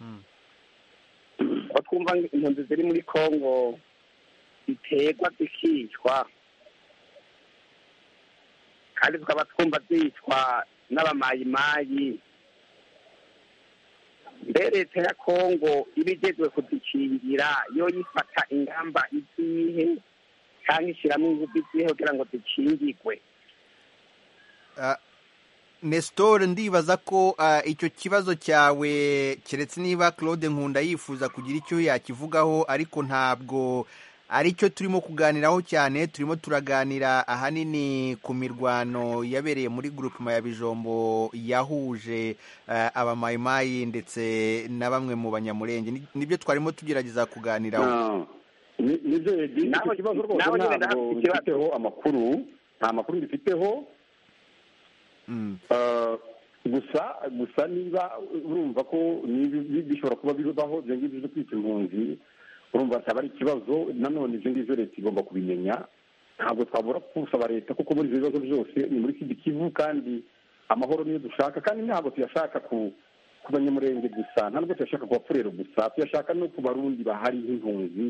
ko twumva impunzi ziri muri Kongo ziterwa zikicwa kandi tukaba twumva zicwa n'abamayimayi mbere leta ya Kongo iba igezwe kuzikingira yo yifata ingamba izihe cyangwa ishyiramo ingufu izihe kugira ngo zikingirwe
Nestor ndibaza ko icyo kibazo cyawe keretse niba Claude Nkunda yifuza kugira icyo yakivugaho ariko ntabwo aricyo turimo kuganiraho cyane turimo turaganira ahanini ku mirwano yabereye muri groupement ya Bijombo yahuje abamayimayi ndetse na bamwe mu banyamurenge nibyo twarimo tugerageza kuganiraho
nibyo icyo kibazo rwose ntabwo mbifiteho amakuru nta makuru mbifiteho gusa gusa niba urumva ko bishobora kuba bibaho ibyo ngibyo byo kwica impunzi urumva cyaba ari ikibazo nanone ibyo ngibyo leta igomba kubimenya ntabwo twabura gusaba leta kuko muri ibyo bibazo byose ni muri Sud Kivu kandi amahoro niyo dushaka kandi ntabwo tuyashaka ku banyamurenge gusa ntabwo tuyashaka ku bapfurero gusa tuyashaka no ku barundi bahari nk'impunzi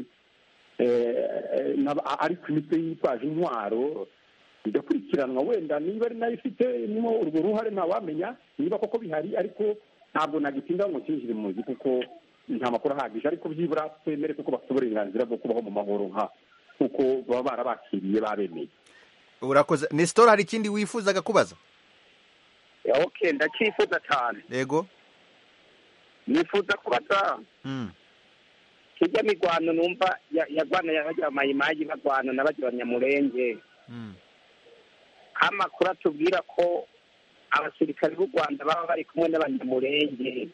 ariko imitwe yitwaje intwaro igakurikiranwa wenda niba ari nayo ifite nimo urwo ruhare ntawamenya niba koko bihari ariko ntabwo nagitinda ngo kinjire mu nzi kuko nta makuru ahagije ariko byibura twemere kuko bafite uburenganzira bwo kubaho mu mahoro nka kuko baba barabakiriye babemeye
urakoze Nestor hari ikindi wifuzaga kubaza
okay ndacyifuza cyane
yego
nifuza kubaza kijya migwano numva yagwana yabajya mayimayi bagwana n'abajya abanyamurenge amakuru atubwira ko abasirikare b'u Rwanda baba bari kumwe n'abanyamurenge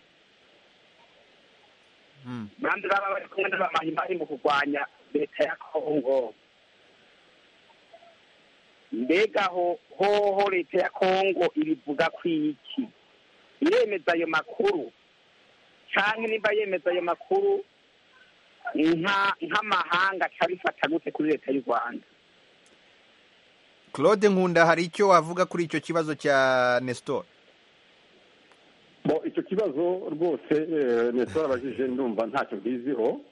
bandi baba bari kumwe n'abamayimayi mu kurwanya leta ya Kongo mbega ho hoho leta ya Kongo ibivuga ku iki iremeza ayo makuru cyangwa niba yemeza ayo makuru nk'amahanga cyabifata gute kuri leta y'u Rwanda
Claude Nkunda hari icyo wavuga kuri icyo kibazo cya Nestor
bo icyo kibazo rwose Nestor abajije ndumva ntacyo nkiziho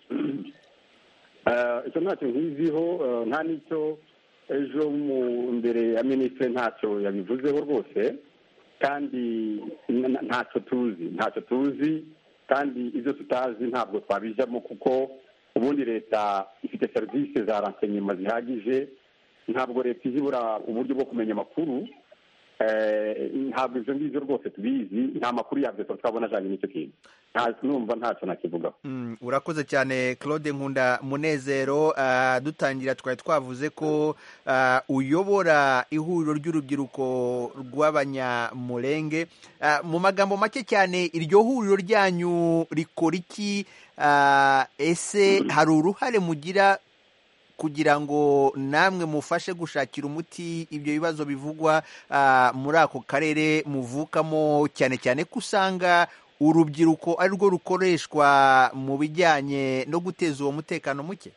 icyo ntacyo nkiziho nta n'icyo ejo mu mbere ya minisitiri ntacyo yabivuzeho rwose kandi ntacyo tuzi ntacyo tuzi kandi ibyo tutazi ntabwo twabijyamo kuko ubundi leta ifite serivisi za renseignement zihagije ntabwo leta izibura uburyo bwo kumenya amakuru ntabwo ibyo ngibyo rwose tubizi, nta makuru yabyo twabona ajyanye n'icyo kintu, numva ntacyo nakivugaho.
Urakoze cyane Claude Nkunda Munezero. Dutangira twari twavuze ko uyobora ihuriro ry'urubyiruko rw'Abanyamulenge. Mu magambo make cyane, iryo huriro ryanyu rikora iki? Ese hari uruhare mugira kugira ngo namwe mufashe gushakira umuti ibyo bibazo bivugwa muri ako karere muvukamo, cyane cyane ko usanga urubyiruko ari rwo rukoreshwa mu bijyanye no guteza uwo mutekano muke?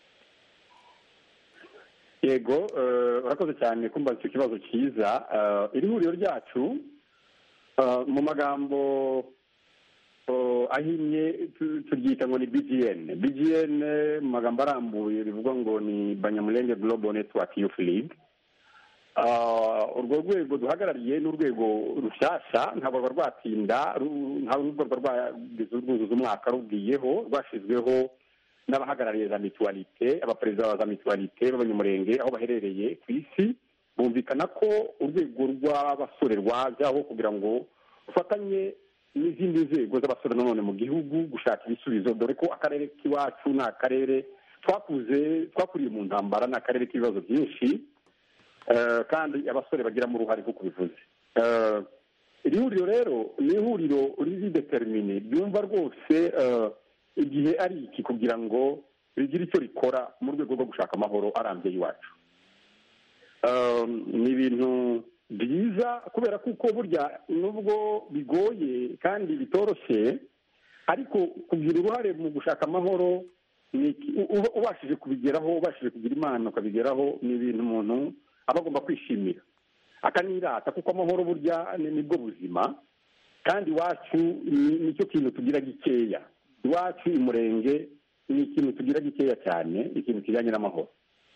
Yego, urakoze cyane kumva icyo kibazo cyiza. Iri huriro ryacu mu magambo ahinnye turyita ngo ni B G N. B G N mu magambo arambuye bivuga ngo ni Banyamulenge Global Network Youth League. Urwo rwego duhagarariye n'urwego rushyashya, ntabwo rwa rwatinda, ntabwo rwa rwuzuza umwaka rubwiyeho, rwashyizweho n'abahagarariye za mituwalite, abaperezida ba za mituwalite b'Abanyamulenge aho baherereye ku isi. Bumvikana ko urwego rw'abasore rwajyaho kugira ngo rufatanye n'izindi nzego z'abasore nanone mu gihugu gushaka ibisubizo, dore ko akarere k'iwacu ni akarere twakuze twakuriye mu ntambara, ni akarere k'ibibazo byinshi kandi abasore bagiramo uruhare nk'uko bivuze. Iri huriro rero ni ihuriro riri determine, ryumva rwose igihe ari iki kugira ngo rigire icyo rikora mu rwego rwo gushaka amahoro arambye iwacu. Ni ibintu byiza kubera kuko burya nubwo bigoye kandi bitoroshye, ariko kugira uruhare mu gushaka amahoro, ubashije kubigeraho, ubashije kugira imana ukabigeraho, ni ibintu umuntu aba agomba kwishimira akanirata, kuko amahoro burya nibwo buzima. Kandi iwacu nicyo kintu tugira gikeya, iwacu i Murenge ni ikintu tugira gikeya cyane, ikintu kijyanye n'amahoro.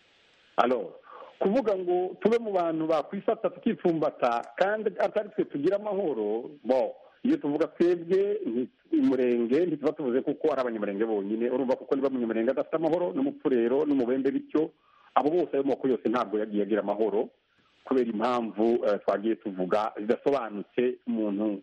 Alors kuvuga ngo tube mu bantu bakwifata tukipfumbata kandi atari twe tugira amahoro, bo iyo tuvuga twebwe Murenge ntituba tuvuze kuko ari Abanyamulenge bonyine, urumva kuko niba Umunyamulenge adafite amahoro n'umupfurero n'umubembe, bityo abo bose ayo moko yose ntabwo yagiye agira amahoro kubera impamvu twagiye tuvuga zidasobanutse umuntu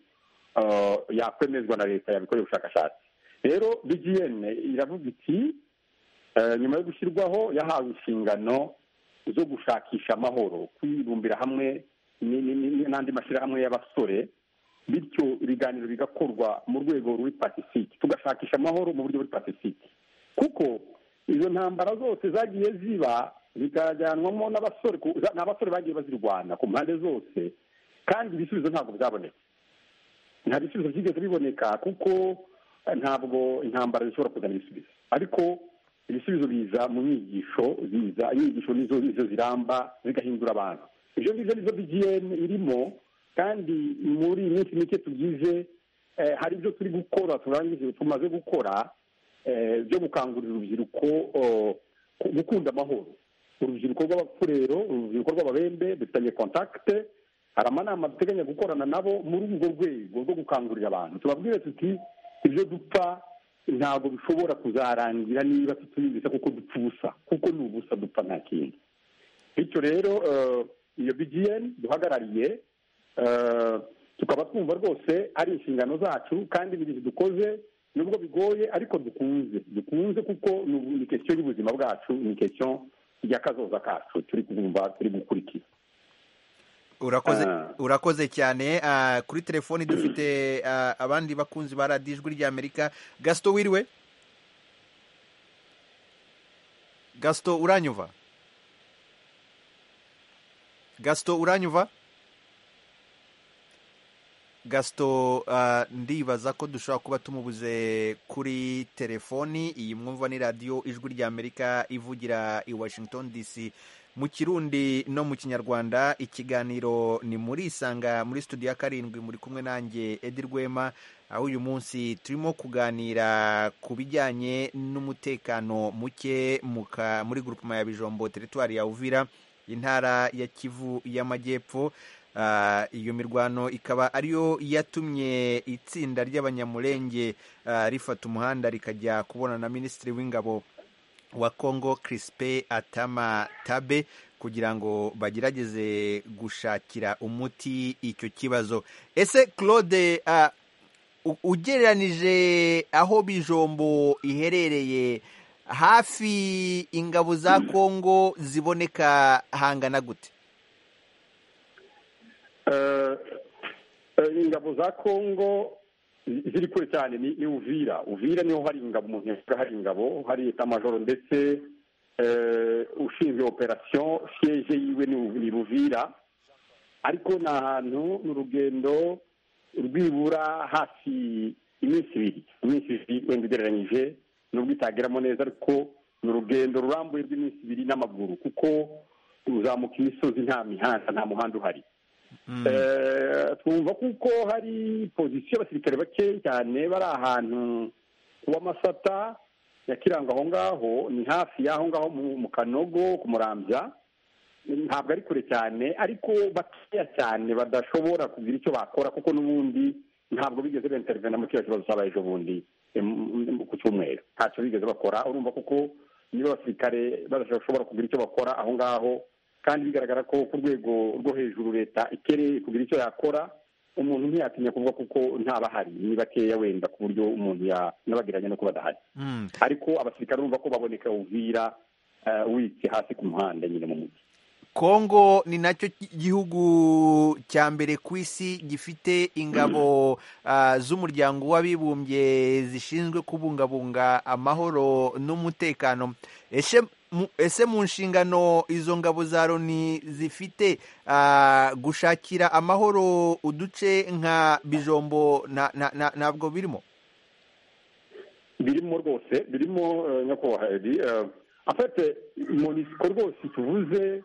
yakwemezwa na leta yabikorera ubushakashatsi. Rero B G N iravuga iti nyuma yo gushyirwaho yahawe inshingano zo gushakisha amahoro, kwibumbira hamwe n'andi mashyirahamwe y'abasore, bityo ibiganiro bigakorwa mu rwego ruri pacifique, tugashakisha amahoro mu buryo buri pacifique, kuko izo ntambara zose zagiye ziba zikajyanwamo n'abasore, n'abasore bagiye bazirwana ku mpande zose, kandi ibisubizo ntabwo byaboneka, nta bisubizo byigeze biboneka, kuko ntabwo intambara zishobora kuzana ibisubizo, ariko ibisubizo biza mu nyigisho, ziza inyigisho nizo nizo ziramba zigahindura abantu. Ibyo ngibyo nizo B G N irimo, kandi muri iyi minsi mike tugize hari ibyo turi gukora, turangije tumaze gukora byo gukangurira urubyiruko gukunda amahoro, urubyiruko rw'abapfurero, urubyiruko rw'ababembe dufitanye kontakite, hari amanama duteganya gukorana nabo muri urwo rwego rwo gukangurira abantu, tubabwire tuti ibyo dupfa ntabwo bishobora kuzarangira niba tutubibisa kuko dupfa ubusa, kuko ni ubusa dupfa nta kindi. Bityo rero iyo B G N duhagarariye tukaba twumva rwose ari inshingano zacu, kandi ibintu dukoze nubwo bigoye ariko dukunze dukunze kuko ni question y'ubuzima bwacu, ni question y'akazoza kacu turi kumva turi gukurikira.
Urakoze urakoze cyane. Kuri telefoni dufite abandi bakunzi ba radiyo ijwi ry'Amerika. Gaston, wiriwe? Gaston, uranyumva? Gaston, uranyumva? Gaston, ndibaza ko dushobora kuba tumubuze kuri telefoni. Iyi mwumva ni radiyo ijwi ry'Amerika ivugira i Washington D C mu Kirundi no mu Kinyarwanda. Ikiganiro ni muri Isanga, muri studio ya karindwi muri kumwe nanjye Edi Rwema, aho uyu munsi turimo kuganira ku bijyanye n'umutekano muke muri groupement ya Bijombo, teritwari ya Uvira, intara ya Kivu y'Amajyepfo. Iyo mirwano ikaba ariyo yatumye itsinda ry'Abanyamulenge rifata umuhanda rikajya kubona na Minisitiri w'Ingabo wa Congo Crispin Atama Tabe kugira ngo bagerageze gushakira umuti icyo kibazo. Ese Claude, uh, ugereranije aho Bijombo iherereye, hafi ingabo za Congo ziboneka hangana gute?
Uh, uh, ingabo za Congo ziri kure cyane ni, ni Uvira. Uvira niho hari ingabo, umuntu yavuga hari ingabo, hari etamajoro ndetse uh, ushinzwe operation siege yiwe ni, ni Uvira, ariko ni ahantu n'urugendo rwibura hafi iminsi ibiri iminsi ibiri wenda ugereranyije nubwo itageramo neza, ariko ni urugendo rurambuye rw'iminsi ibiri n'amaguru, kuko uzamuka imisozi nta mihanda, nta muhanda uhari. twumva kuko hari pozisiyo y'abasirikare bake cyane bari ahantu kuw'amasata ya Kiranga, aho ngaho ni hafi y'aho ngaho mu Kanogo ku Murambya, ntabwo ari kure cyane, ariko bakeya cyane badashobora kugira icyo bakora, kuko n'ubundi ntabwo bigeze b'intervena mu kibazo cyabaye ejo bundi ku cyumweru, ntacyo bigeze bakora. urumva kuko niba abasirikare badashobora kugira icyo bakora aho ngaho, kandi bigaragara ko ku rwego rwo hejuru leta ikereye kugira icyo yakora, umuntu ntiyatinya kuvuga kuko ntabahari, ni bakeya wenda ku buryo umuntu yanabagiranye no kuba badahari. ariko abasirikare urumva ko baboneka Uvira witse hasi ku muhanda nyine mu mujyi.
Kongo ni nacyo gihugu cya mbere ku isi gifite ingabo uh, z'umuryango w'abibumbye zishinzwe kubungabunga amahoro n'umutekano. Ese mu, ese mu nshingano izo ngabo za Loni zifite uh, gushakira amahoro uduce nka Bijombo na, na, na, ntabwo birimo?
Birimo rwose, birimo uh, nyakubahwa Edi. Uh, afite MONUSCO rwose tuvuze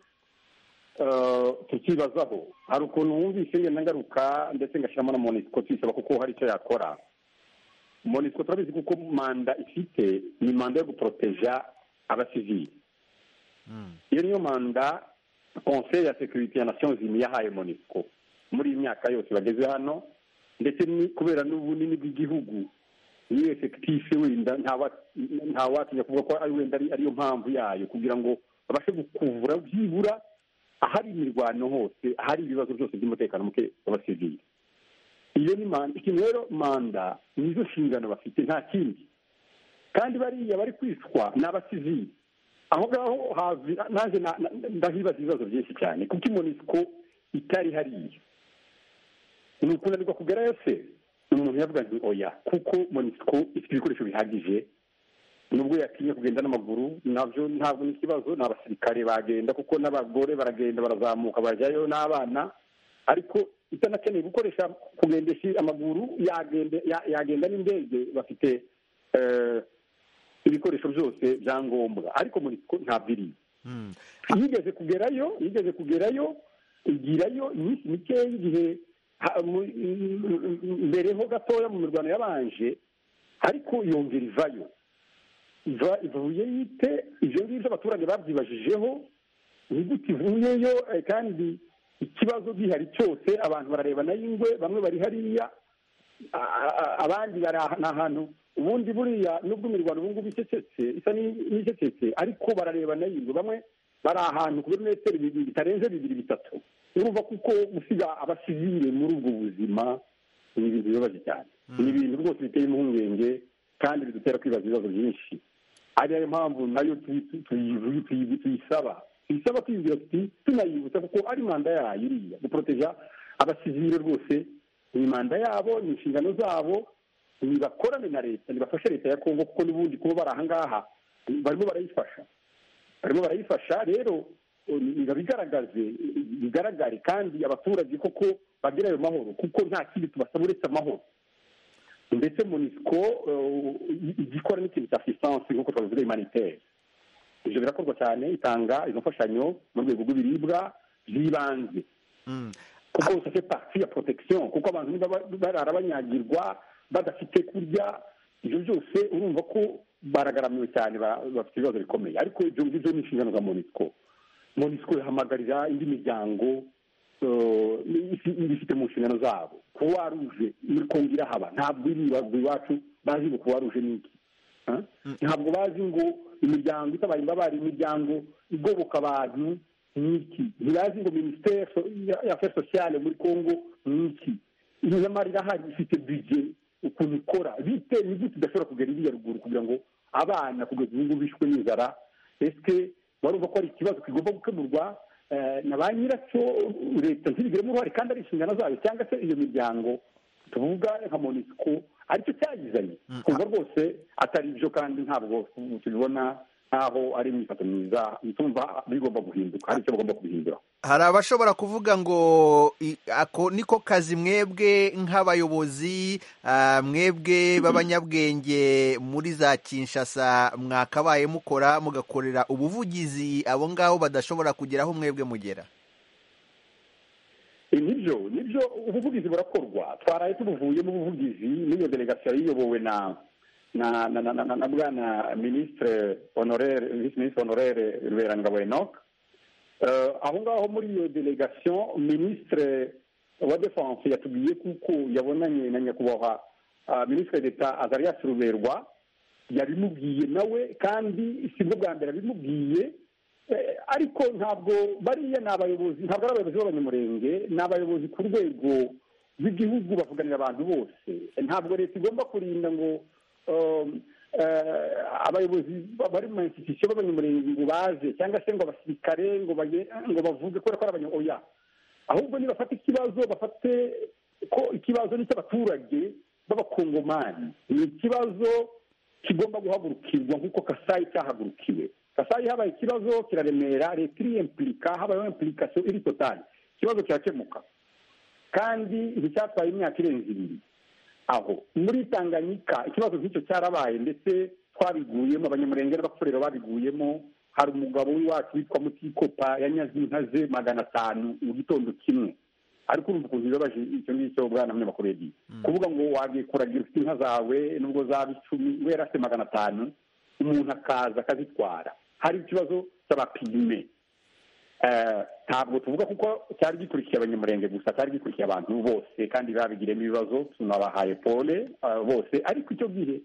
tukibazaho, hari ukuntu wumvise ngenda ngaruka ndetse ngashyiramo na MONUSCO tuyisaba kuko hari icyo yakora. MONUSCO turabizi kuko manda ifite ni manda yo guproteja abasivili. iyo niyo manda Conseil ya Sécurité ya Nations Unies yahaye MONUSCO muri iyi myaka yose bageze hano, ndetse ni kubera n'ubunini bw'igihugu ni effectif wenda nta watinya kuvuga ko ari wenda ariyo mpamvu yayo, kugira ngo babashe gukuvura byibura ahari imirwano hose, ahari ibibazo byose by'umutekano muke w'abasivili. iyo ni manda. ikintu rero manda nizo nshingano bafite, nta kindi, kandi bariya bari kwicwa n'abasivili aho ngaho. nanjye ndahibaza ibibazo byinshi cyane kuko MONUSCO itari hariya, ni ukunanirwa kugerayo se? umuntu yavuga nti oya, kuko MONUSCO ifite ibikoresho bihagije, nubwo yatinye kugenda n'amaguru nabyo ntabwo ni ikibazo, ni abasirikare bagenda, kuko n'abagore baragenda barazamuka bajyayo n'abana, ariko itanakeneye gukoresha kugendesha amaguru, yagenda yagenda n'indege, bafite ibikoresho byose bya ngombwa, ariko MONUSCO ntabwo iri. yigeze kugerayo yigeze kugerayo igirayo iminsi mikeya igihe mbere ho gatoya mu mirwano yabanje, ariko yongera ivayo. ivuye yite ibyo ngibyo abaturage babyibajijeho, ni gute ivuyeyo? kandi ikibazo gihari cyose abantu bararebana y'ingwe, bamwe bari hariya abandi bari ahantu, ubundi buriya nubwo imirwano ubu ngubu icecetse isa n'icecetse, ariko bararebana y'ingwe, bamwe bari ahantu ku birometero bibiri bitarenze bibiri bitatu. urumva kuko gusiga abasivile muri ubwo buzima ni ibintu bibabaje cyane, ni ibintu rwose biteye impungenge kandi bidutera kwibaza ibibazo byinshi. ari nayo mpamvu nayo tuyisaba tuyisaba tuyibwira tuti tunayibutsa kuko ari manda yayo iriya guproteja abasivile. rwose ni manda yabo, ni inshingano zabo, nibakorane na leta, nibafashe leta ya Kongo, kuko n'ubundi kuba bari aha ngaha barimo barayifasha barimo barayifasha rero bigaragaze bigaragare, kandi abaturage koko bagira ayo mahoro, kuko nta kindi tubasaba uretse amahoro. ndetse MONUSCO igikora n'ikintu cya assistance nk'uko twavuze humanitaire, ibyo birakorwa cyane, itanga izo mfashanyo mu rwego rw'ibiribwa by'ibanze, kuko ça fait partie ya protection, kuko abantu niba barara banyagirwa badafite kurya, ibyo byose urumva ko baragaramiwe cyane, bafite ibibazo bikomeye. ariko ibyo ngibyo ni inshingano za MONUSCO. MONUSCO ihamagarira indi miryango ibifite mu nshingano zabo. Croix Rouge muri Kongo irahaba, ntabwo iri iwacu bazi ngo Croix Rouge ni iki. ntabwo bazi ngo imiryango itabaye imbabare imiryango igoboka abantu ni iki, ntibazi ngo minisiteri ya aferi sosiyale muri kongo ni iki, nyamara irahari ifite bije ukuntu ikora bite ni gute idashobora kugera iriya ruguru kugira ngo abana kugeza ubu ngubu bishwe n'inzara. ese barumva ko ari ikibazo kigomba gukemurwa na ba nyiracyo, leta ntibigiremo uruhare kandi ari inshingano zayo, cyangwa se iyo miryango tuvuga nka monisiko aricyo cyagizanye kumva rwose atari ibyo, kandi ntabwo tubibona nkaho ari imyifato myiza, tumva bigomba guhinduka, hari icyo bagomba kubihindura.
Hari abashobora kuvuga ngo ako niko kazi mwebwe nk'abayobozi, mwebwe b'abanyabwenge muri za Kinshasa mwakabaye mukora mugakorera ubuvugizi abo ngabo badashobora kugeraho mwebwe mugera.
nibyo nibyo ubuvugizi burakorwa, twaraye tubuvuye mu buvugizi n'iyo delegasiyo iyobowe na na na na na bwana ministre honoraire vice ministre honoraire Ruberangabo Enoch. aho ngaho muri iyo delegasiyo ministre wa defense yatubwiye kuko yabonanye na nyakubahwa ministre d'etat Azarias Ruberwa, yabimubwiye nawe kandi si bwo bwa mbere abimubwiye, ariko ntabwo bariya ni abayobozi, ntabwo ari abayobozi b'abanyamurenge, ni abayobozi ku rwego rw'igihugu bavuganira abantu bose. Ntabwo leta igomba kurinda ngo abayobozi bari mu institution b'abanyamurenge ngo baje, cyangwa se ngo abasirikare ngo ngo bavuge ko ari abanyaoya, ahubwo ni bafate ikibazo, bafate ko ikibazo ni cy'abaturage b'abakongomani, ni ikibazo kigomba guhagurukirwa nk'uko Kasai cyahagurukiwe. Kasai habaye ikibazo kiraremera, leta iriyempurika, habayeho impurikasiyo iri totali, ikibazo kirakemuka kandi nticyatwaye imyaka irenze ibiri. Aho muri Tanganyika ikibazo nk'icyo cyarabaye, ndetse twabiguyemo, abanyamurenge n'abakorera babiguyemo. Hari umugabo w'iwacu witwa Mutikopa yanyaze inka ze magana atanu mu gitondo kimwe, ariko urumva ukuntu bibabaje icyo ngicyo bwana munyamakuru yagiye kuvuga ngo wagiye kuragira ufite inka zawe nubwo zaba icumi, we yarase magana atanu, umuntu akaza akazitwara. Hari ikibazo cy'abapime, ntabwo tuvuga kuko cyari gikurikiye abanyamurenge gusa, cyari gikurikiye abantu bose kandi babigiremo ibibazo, tunabahaye pole bose. Ariko icyo gihe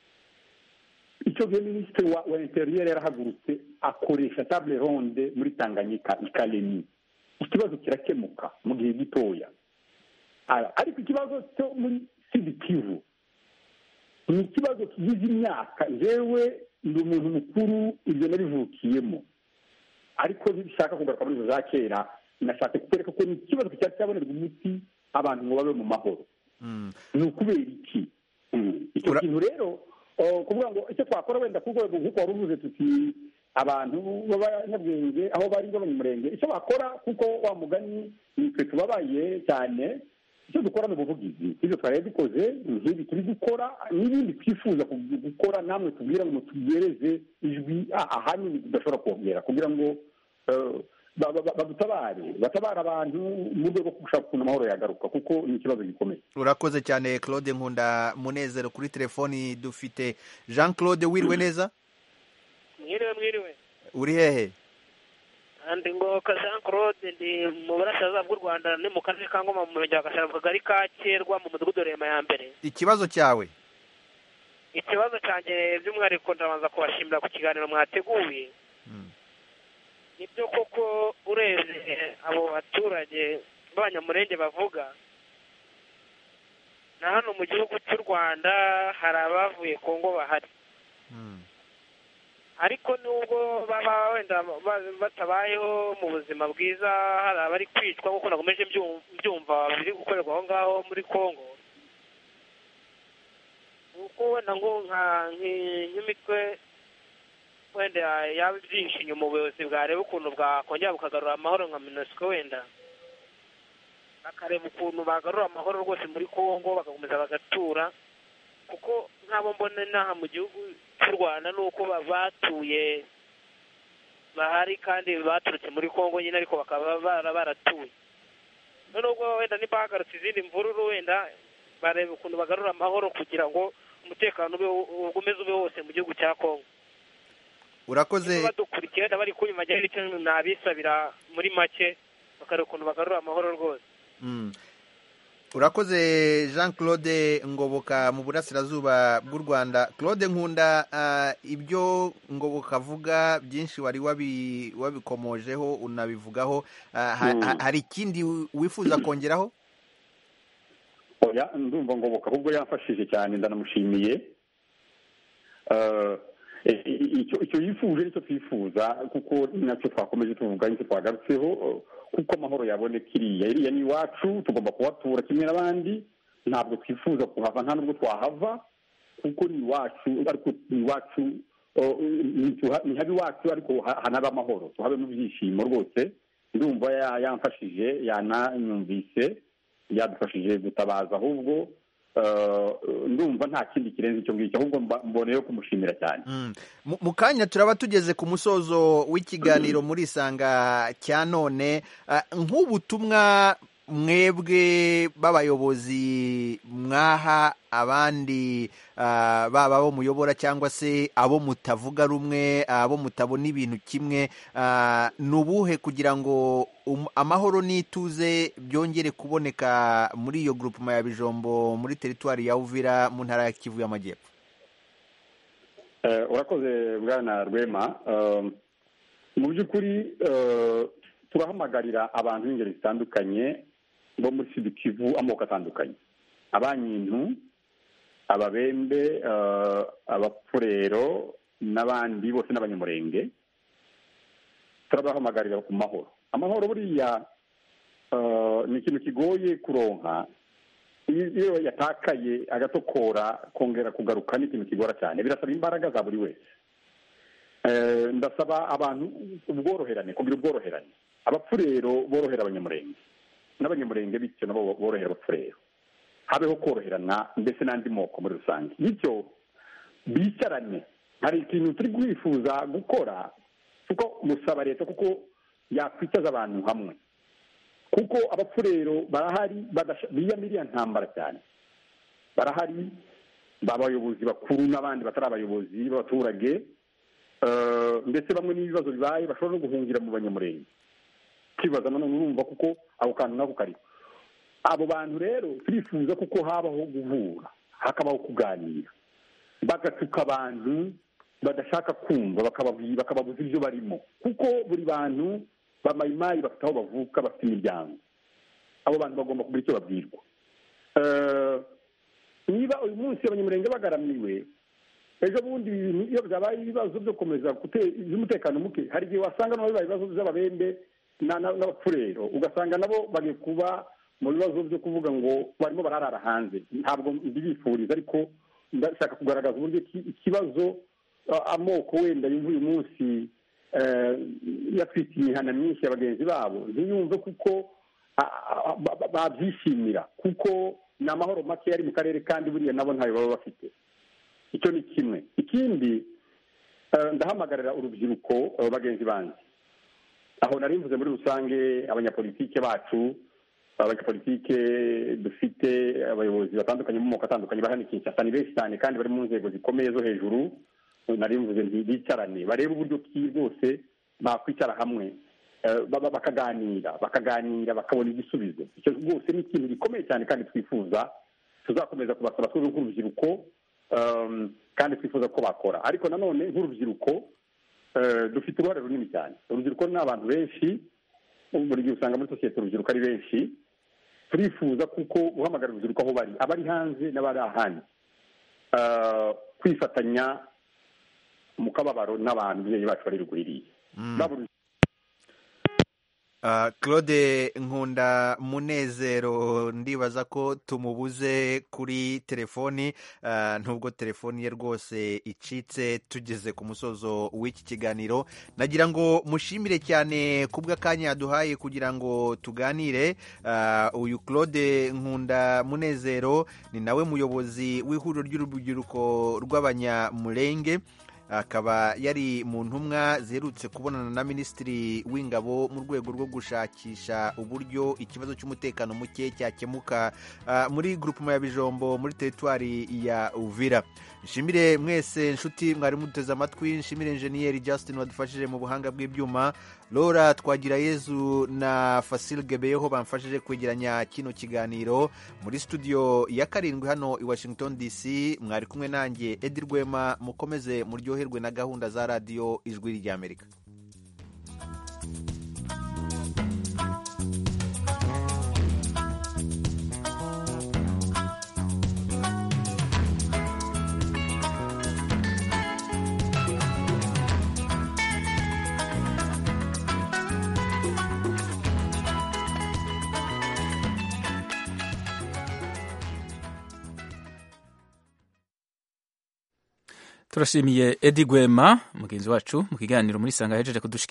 icyo gihe minisitiri wa wa interieur yarahagurutse akoresha table ronde muri Tanganyika ikalemi, ikibazo kirakemuka mu gihe gitoya. Ariko ikibazo cyo muri Sud Kivu ni ikibazo kigize imyaka, jewe ndi umuntu mukuru ibyo nabivukiyemo, ariko ntibishaka kugaruka muri za kera. Nashaka kukwereka ko ni ikibazo cyari cyabonerwa umuti abantu ngo babe mu mahoro. Ni ukubera iki icyo kintu rero, kuvuga ngo icyo twakora wenda ku rwego nk'uko wari uvuze tuti abantu b'abanyabwenge aho bari b'abanyamurenge, icyo bakora kuko wa mugani nitwe tubabaye cyane, icyo dukora ni ubuvugizi. Ibyo twari dukoze nk'ibi turi gukora n'ibindi twifuza gukora, namwe tubwira ngo tugereze ijwi ahanini tudashobora kongera, kugira ngo badutabare batabara abantu mu rwego rwo gushaka ukuntu amahoro yagaruka, kuko ni ikibazo gikomeye.
Urakoze cyane Claude Nkunda Munezero. Kuri telefoni dufite Jean Claude. Wiriwe neza?
Mwiriwe mwiriwe.
Uri hehe?
Andi ngoka Jean Claude, ndi mu burasirazuba bw'u Rwanda, ni mu karere ka Ngoma, mu murenge wa Gashararo, mu kagari ka Kerwa, mu mudugudu Rema ya mbere.
Ikibazo cyawe?
Ikibazo cyanjye by'umwihariko ndabanza kubashimira ku kiganiro mwateguye. Nibyo koko urebye abo baturage b'abanyamurenge bavuga, na hano mu gihugu cy'u Rwanda hari abavuye Kongo bahari, ariko nubwo baba wenda batabayeho mu buzima bwiza, hari abari kwicwa nk'uko nakomeje mbyumva biri gukorerwa aho ngaho muri Kongo. Nuko wenda ngo nk'imitwe wenda yaba byinshi inyuma ubuyobozi bwareba ukuntu bwakongera bukagarura amahoro, nka MONUSCO wenda bakareba ukuntu bagarura amahoro rwose muri Kongo, bagakomeza bagatura, kuko nk'abo mbona n'aha mu gihugu cy'u Rwanda nuko batuye bahari kandi baturutse muri Kongo nyine, ariko bakaba baratuye. Nubwo wenda nibagarutse izindi mvururu, wenda bareba ukuntu bagarura amahoro kugira ngo umutekano ugomeze ube wose mu gihugu cya Kongo.
Urakoze.
Badukurikiye bari kunyuma cyane cyane nabisabira muri make bakareba ukuntu bagarura amahoro rwose.
urakoze Jean Claude Ngoboka mu burasirazuba bw'u Rwanda. Claude Nkunda, uh, ibyo Ngoboka avuga byinshi wari wabi, wabikomojeho unabivugaho, uh, ha, mm. ha, hari ikindi wifuza kongeraho?
Oya, ndumva Ngoboka ahubwo yafashije cyane, ndanamushimiye. uh, icyo icyo yifuje nicyo twifuza, kuko nacyo twakomeje tuvuga, nicyo twagarutseho, kuko amahoro yaboneka iriya iriya ni iwacu, tugomba kuhatura kimwe n'abandi. Ntabwo twifuza kuhava, nta nubwo twahava, kuko ni iwacu, ariko ni iwacu, ni habi iwacu, ariko hanaba amahoro, tuhabe mu byishimo rwose. Ndumva yamfashije, yananyumvise, yadufashije gutabaza. Ahubwo ndumva nta kindi kirenze icyo ngicyo, ahubwo mboneyeho kumushimira cyane.
Mu kanya turaba tugeze ku musozo w'ikiganiro muri Isanga cya none. Nk'ubutumwa mwebwe b'abayobozi mwaha abandi, baba abo muyobora cyangwa se abo mutavuga rumwe, abo mutabona ibintu kimwe, ni ubuhe kugira ngo amahoro n'ituze byongere kuboneka muri iyo groupement ya Bijombo, muri teritwari ya Uvira, mu ntara ya Kivu y'Amajyepfo?
Urakoze Bwana Rwema. Mu by'ukuri turahamagarira abantu b'ingeri zitandukanye bo muri Sud Kivu, amoko atandukanye, abanyintu, ababembe, abapfurero n'abandi bose n'abanyamurenge. Turabahamagarira ku mahoro. Amahoro buriya ni ikintu kigoye kuronka. Iyo yatakaye agatokora, kongera kugaruka ni ikintu kigora cyane, birasaba imbaraga za buri wese. Ndasaba abantu ubworoherane, kugira ubworoherane. Abapfurero borohera abanyamurenge, n'abanyamurenge bityo nabo borohera abapfurero. Habeho koroherana, mbese n'andi moko muri rusange. Bityo bicarane. Hari ikintu turi kwifuza gukora, kuko musaba leta kuko yakwicaza abantu hamwe, kuko abapfurero barahari biyamiriya ntambara cyane. Barahari babayobozi bakuru n'abandi batari abayobozi b'abaturage, ndetse bamwe n'ibibazo bibaye bashobora no guhungira mu banyamurenge. Kibaza none urumva kuko ako kantu nako kariho. Abo bantu rero turifuza kuko habaho guhura, hakabaho kuganira, bagatuka abantu badashaka kumva, bakababuza ibyo barimo, kuko buri bantu bamayimayi bafite aho bavuka, bafite imiryango. Abo bantu bagomba kugira icyo babwirwa. Niba uyu munsi abanyamurenge bagaramiwe, ejo bundi ibintu iyo byabaye ibibazo byo komeza by'umutekano muke, hari igihe wasanga nabo bibaye ibibazo by'ababembe n'abapfurero, ugasanga nabo bagiye kuba mu bibazo byo kuvuga ngo barimo bararara hanze. Ntabwo ndibifuriza, ariko ndashaka kugaragaza uburyo ikibazo amoko wenda yumva uyu munsi yatwite imihana myinshi ya bagenzi babo ntiyumve kuko babyishimira, kuko ni amahoro make yari mu karere, kandi buriya nabo ntayo baba bafite. Icyo ni kimwe. Ikindi, ndahamagarira urubyiruko bagenzi banjye, aho nari mvuze muri rusange abanyapolitike bacu, abanyapolitike dufite, abayobozi batandukanye mu moko atandukanye bahana Kinshasa ni benshi cyane, kandi bari mu nzego zikomeye zo hejuru. Nari mvuze ntibicarane, barebe uburyo ki rwose bakwicara hamwe, bakaganira bakaganira bakabona igisubizo. Icyo rwose ni ikintu gikomeye cyane, kandi twifuza tuzakomeza kubasaba twebwe nk'urubyiruko, kandi twifuza ko bakora. Ariko nanone nk'urubyiruko dufite uruhare runini cyane. Urubyiruko ni abantu benshi, buri gihe usanga muri sosiyete urubyiruko ari benshi. Turifuza kuko guhamagara urubyiruko aho bari, abari hanze n'abari ahandi, kwifatanya mu kababaro n'abantu bacu bari ruguru iriya.
Uh, Claude Nkunda Munezero, ndibaza ko tumubuze kuri telefoni, uh, ntubwo telefoni ye rwose icitse tugeze ku musozo w'iki kiganiro. Nagira ngo mushimire cyane kubw'akanya yaduhaye kugira ngo tuganire. Uh, uyu Claude Nkunda Munezero ni nawe muyobozi w'ihuriro ry'urubyiruko rw'abanyamurenge. akaba yari mu ntumwa ziherutse kubonana na minisitiri w'ingabo mu rwego rwo gushakisha uburyo ikibazo cy'umutekano muke cyakemuka uh, muri groupement ya Bijombo muri teritwari ya Uvira. Nshimire mwese nshuti mwari muteze amatwi, nshimire engineer Justin wadufashije mu buhanga bw'ibyuma, Laura Twagirayezu na Fasil Gebeyeho bamfashije kwegeranya kino kiganiro. Muri studio ya karindwi hano i Washington D C mwari kumwe nanjye Edi Rwema. Mukomeze muryoherwe na gahunda za radio Ijwi ry'Amerika.
Turashimiye Edi Rwema mugenzi wacu mu kiganiro muri Sanga yajeje kudushikira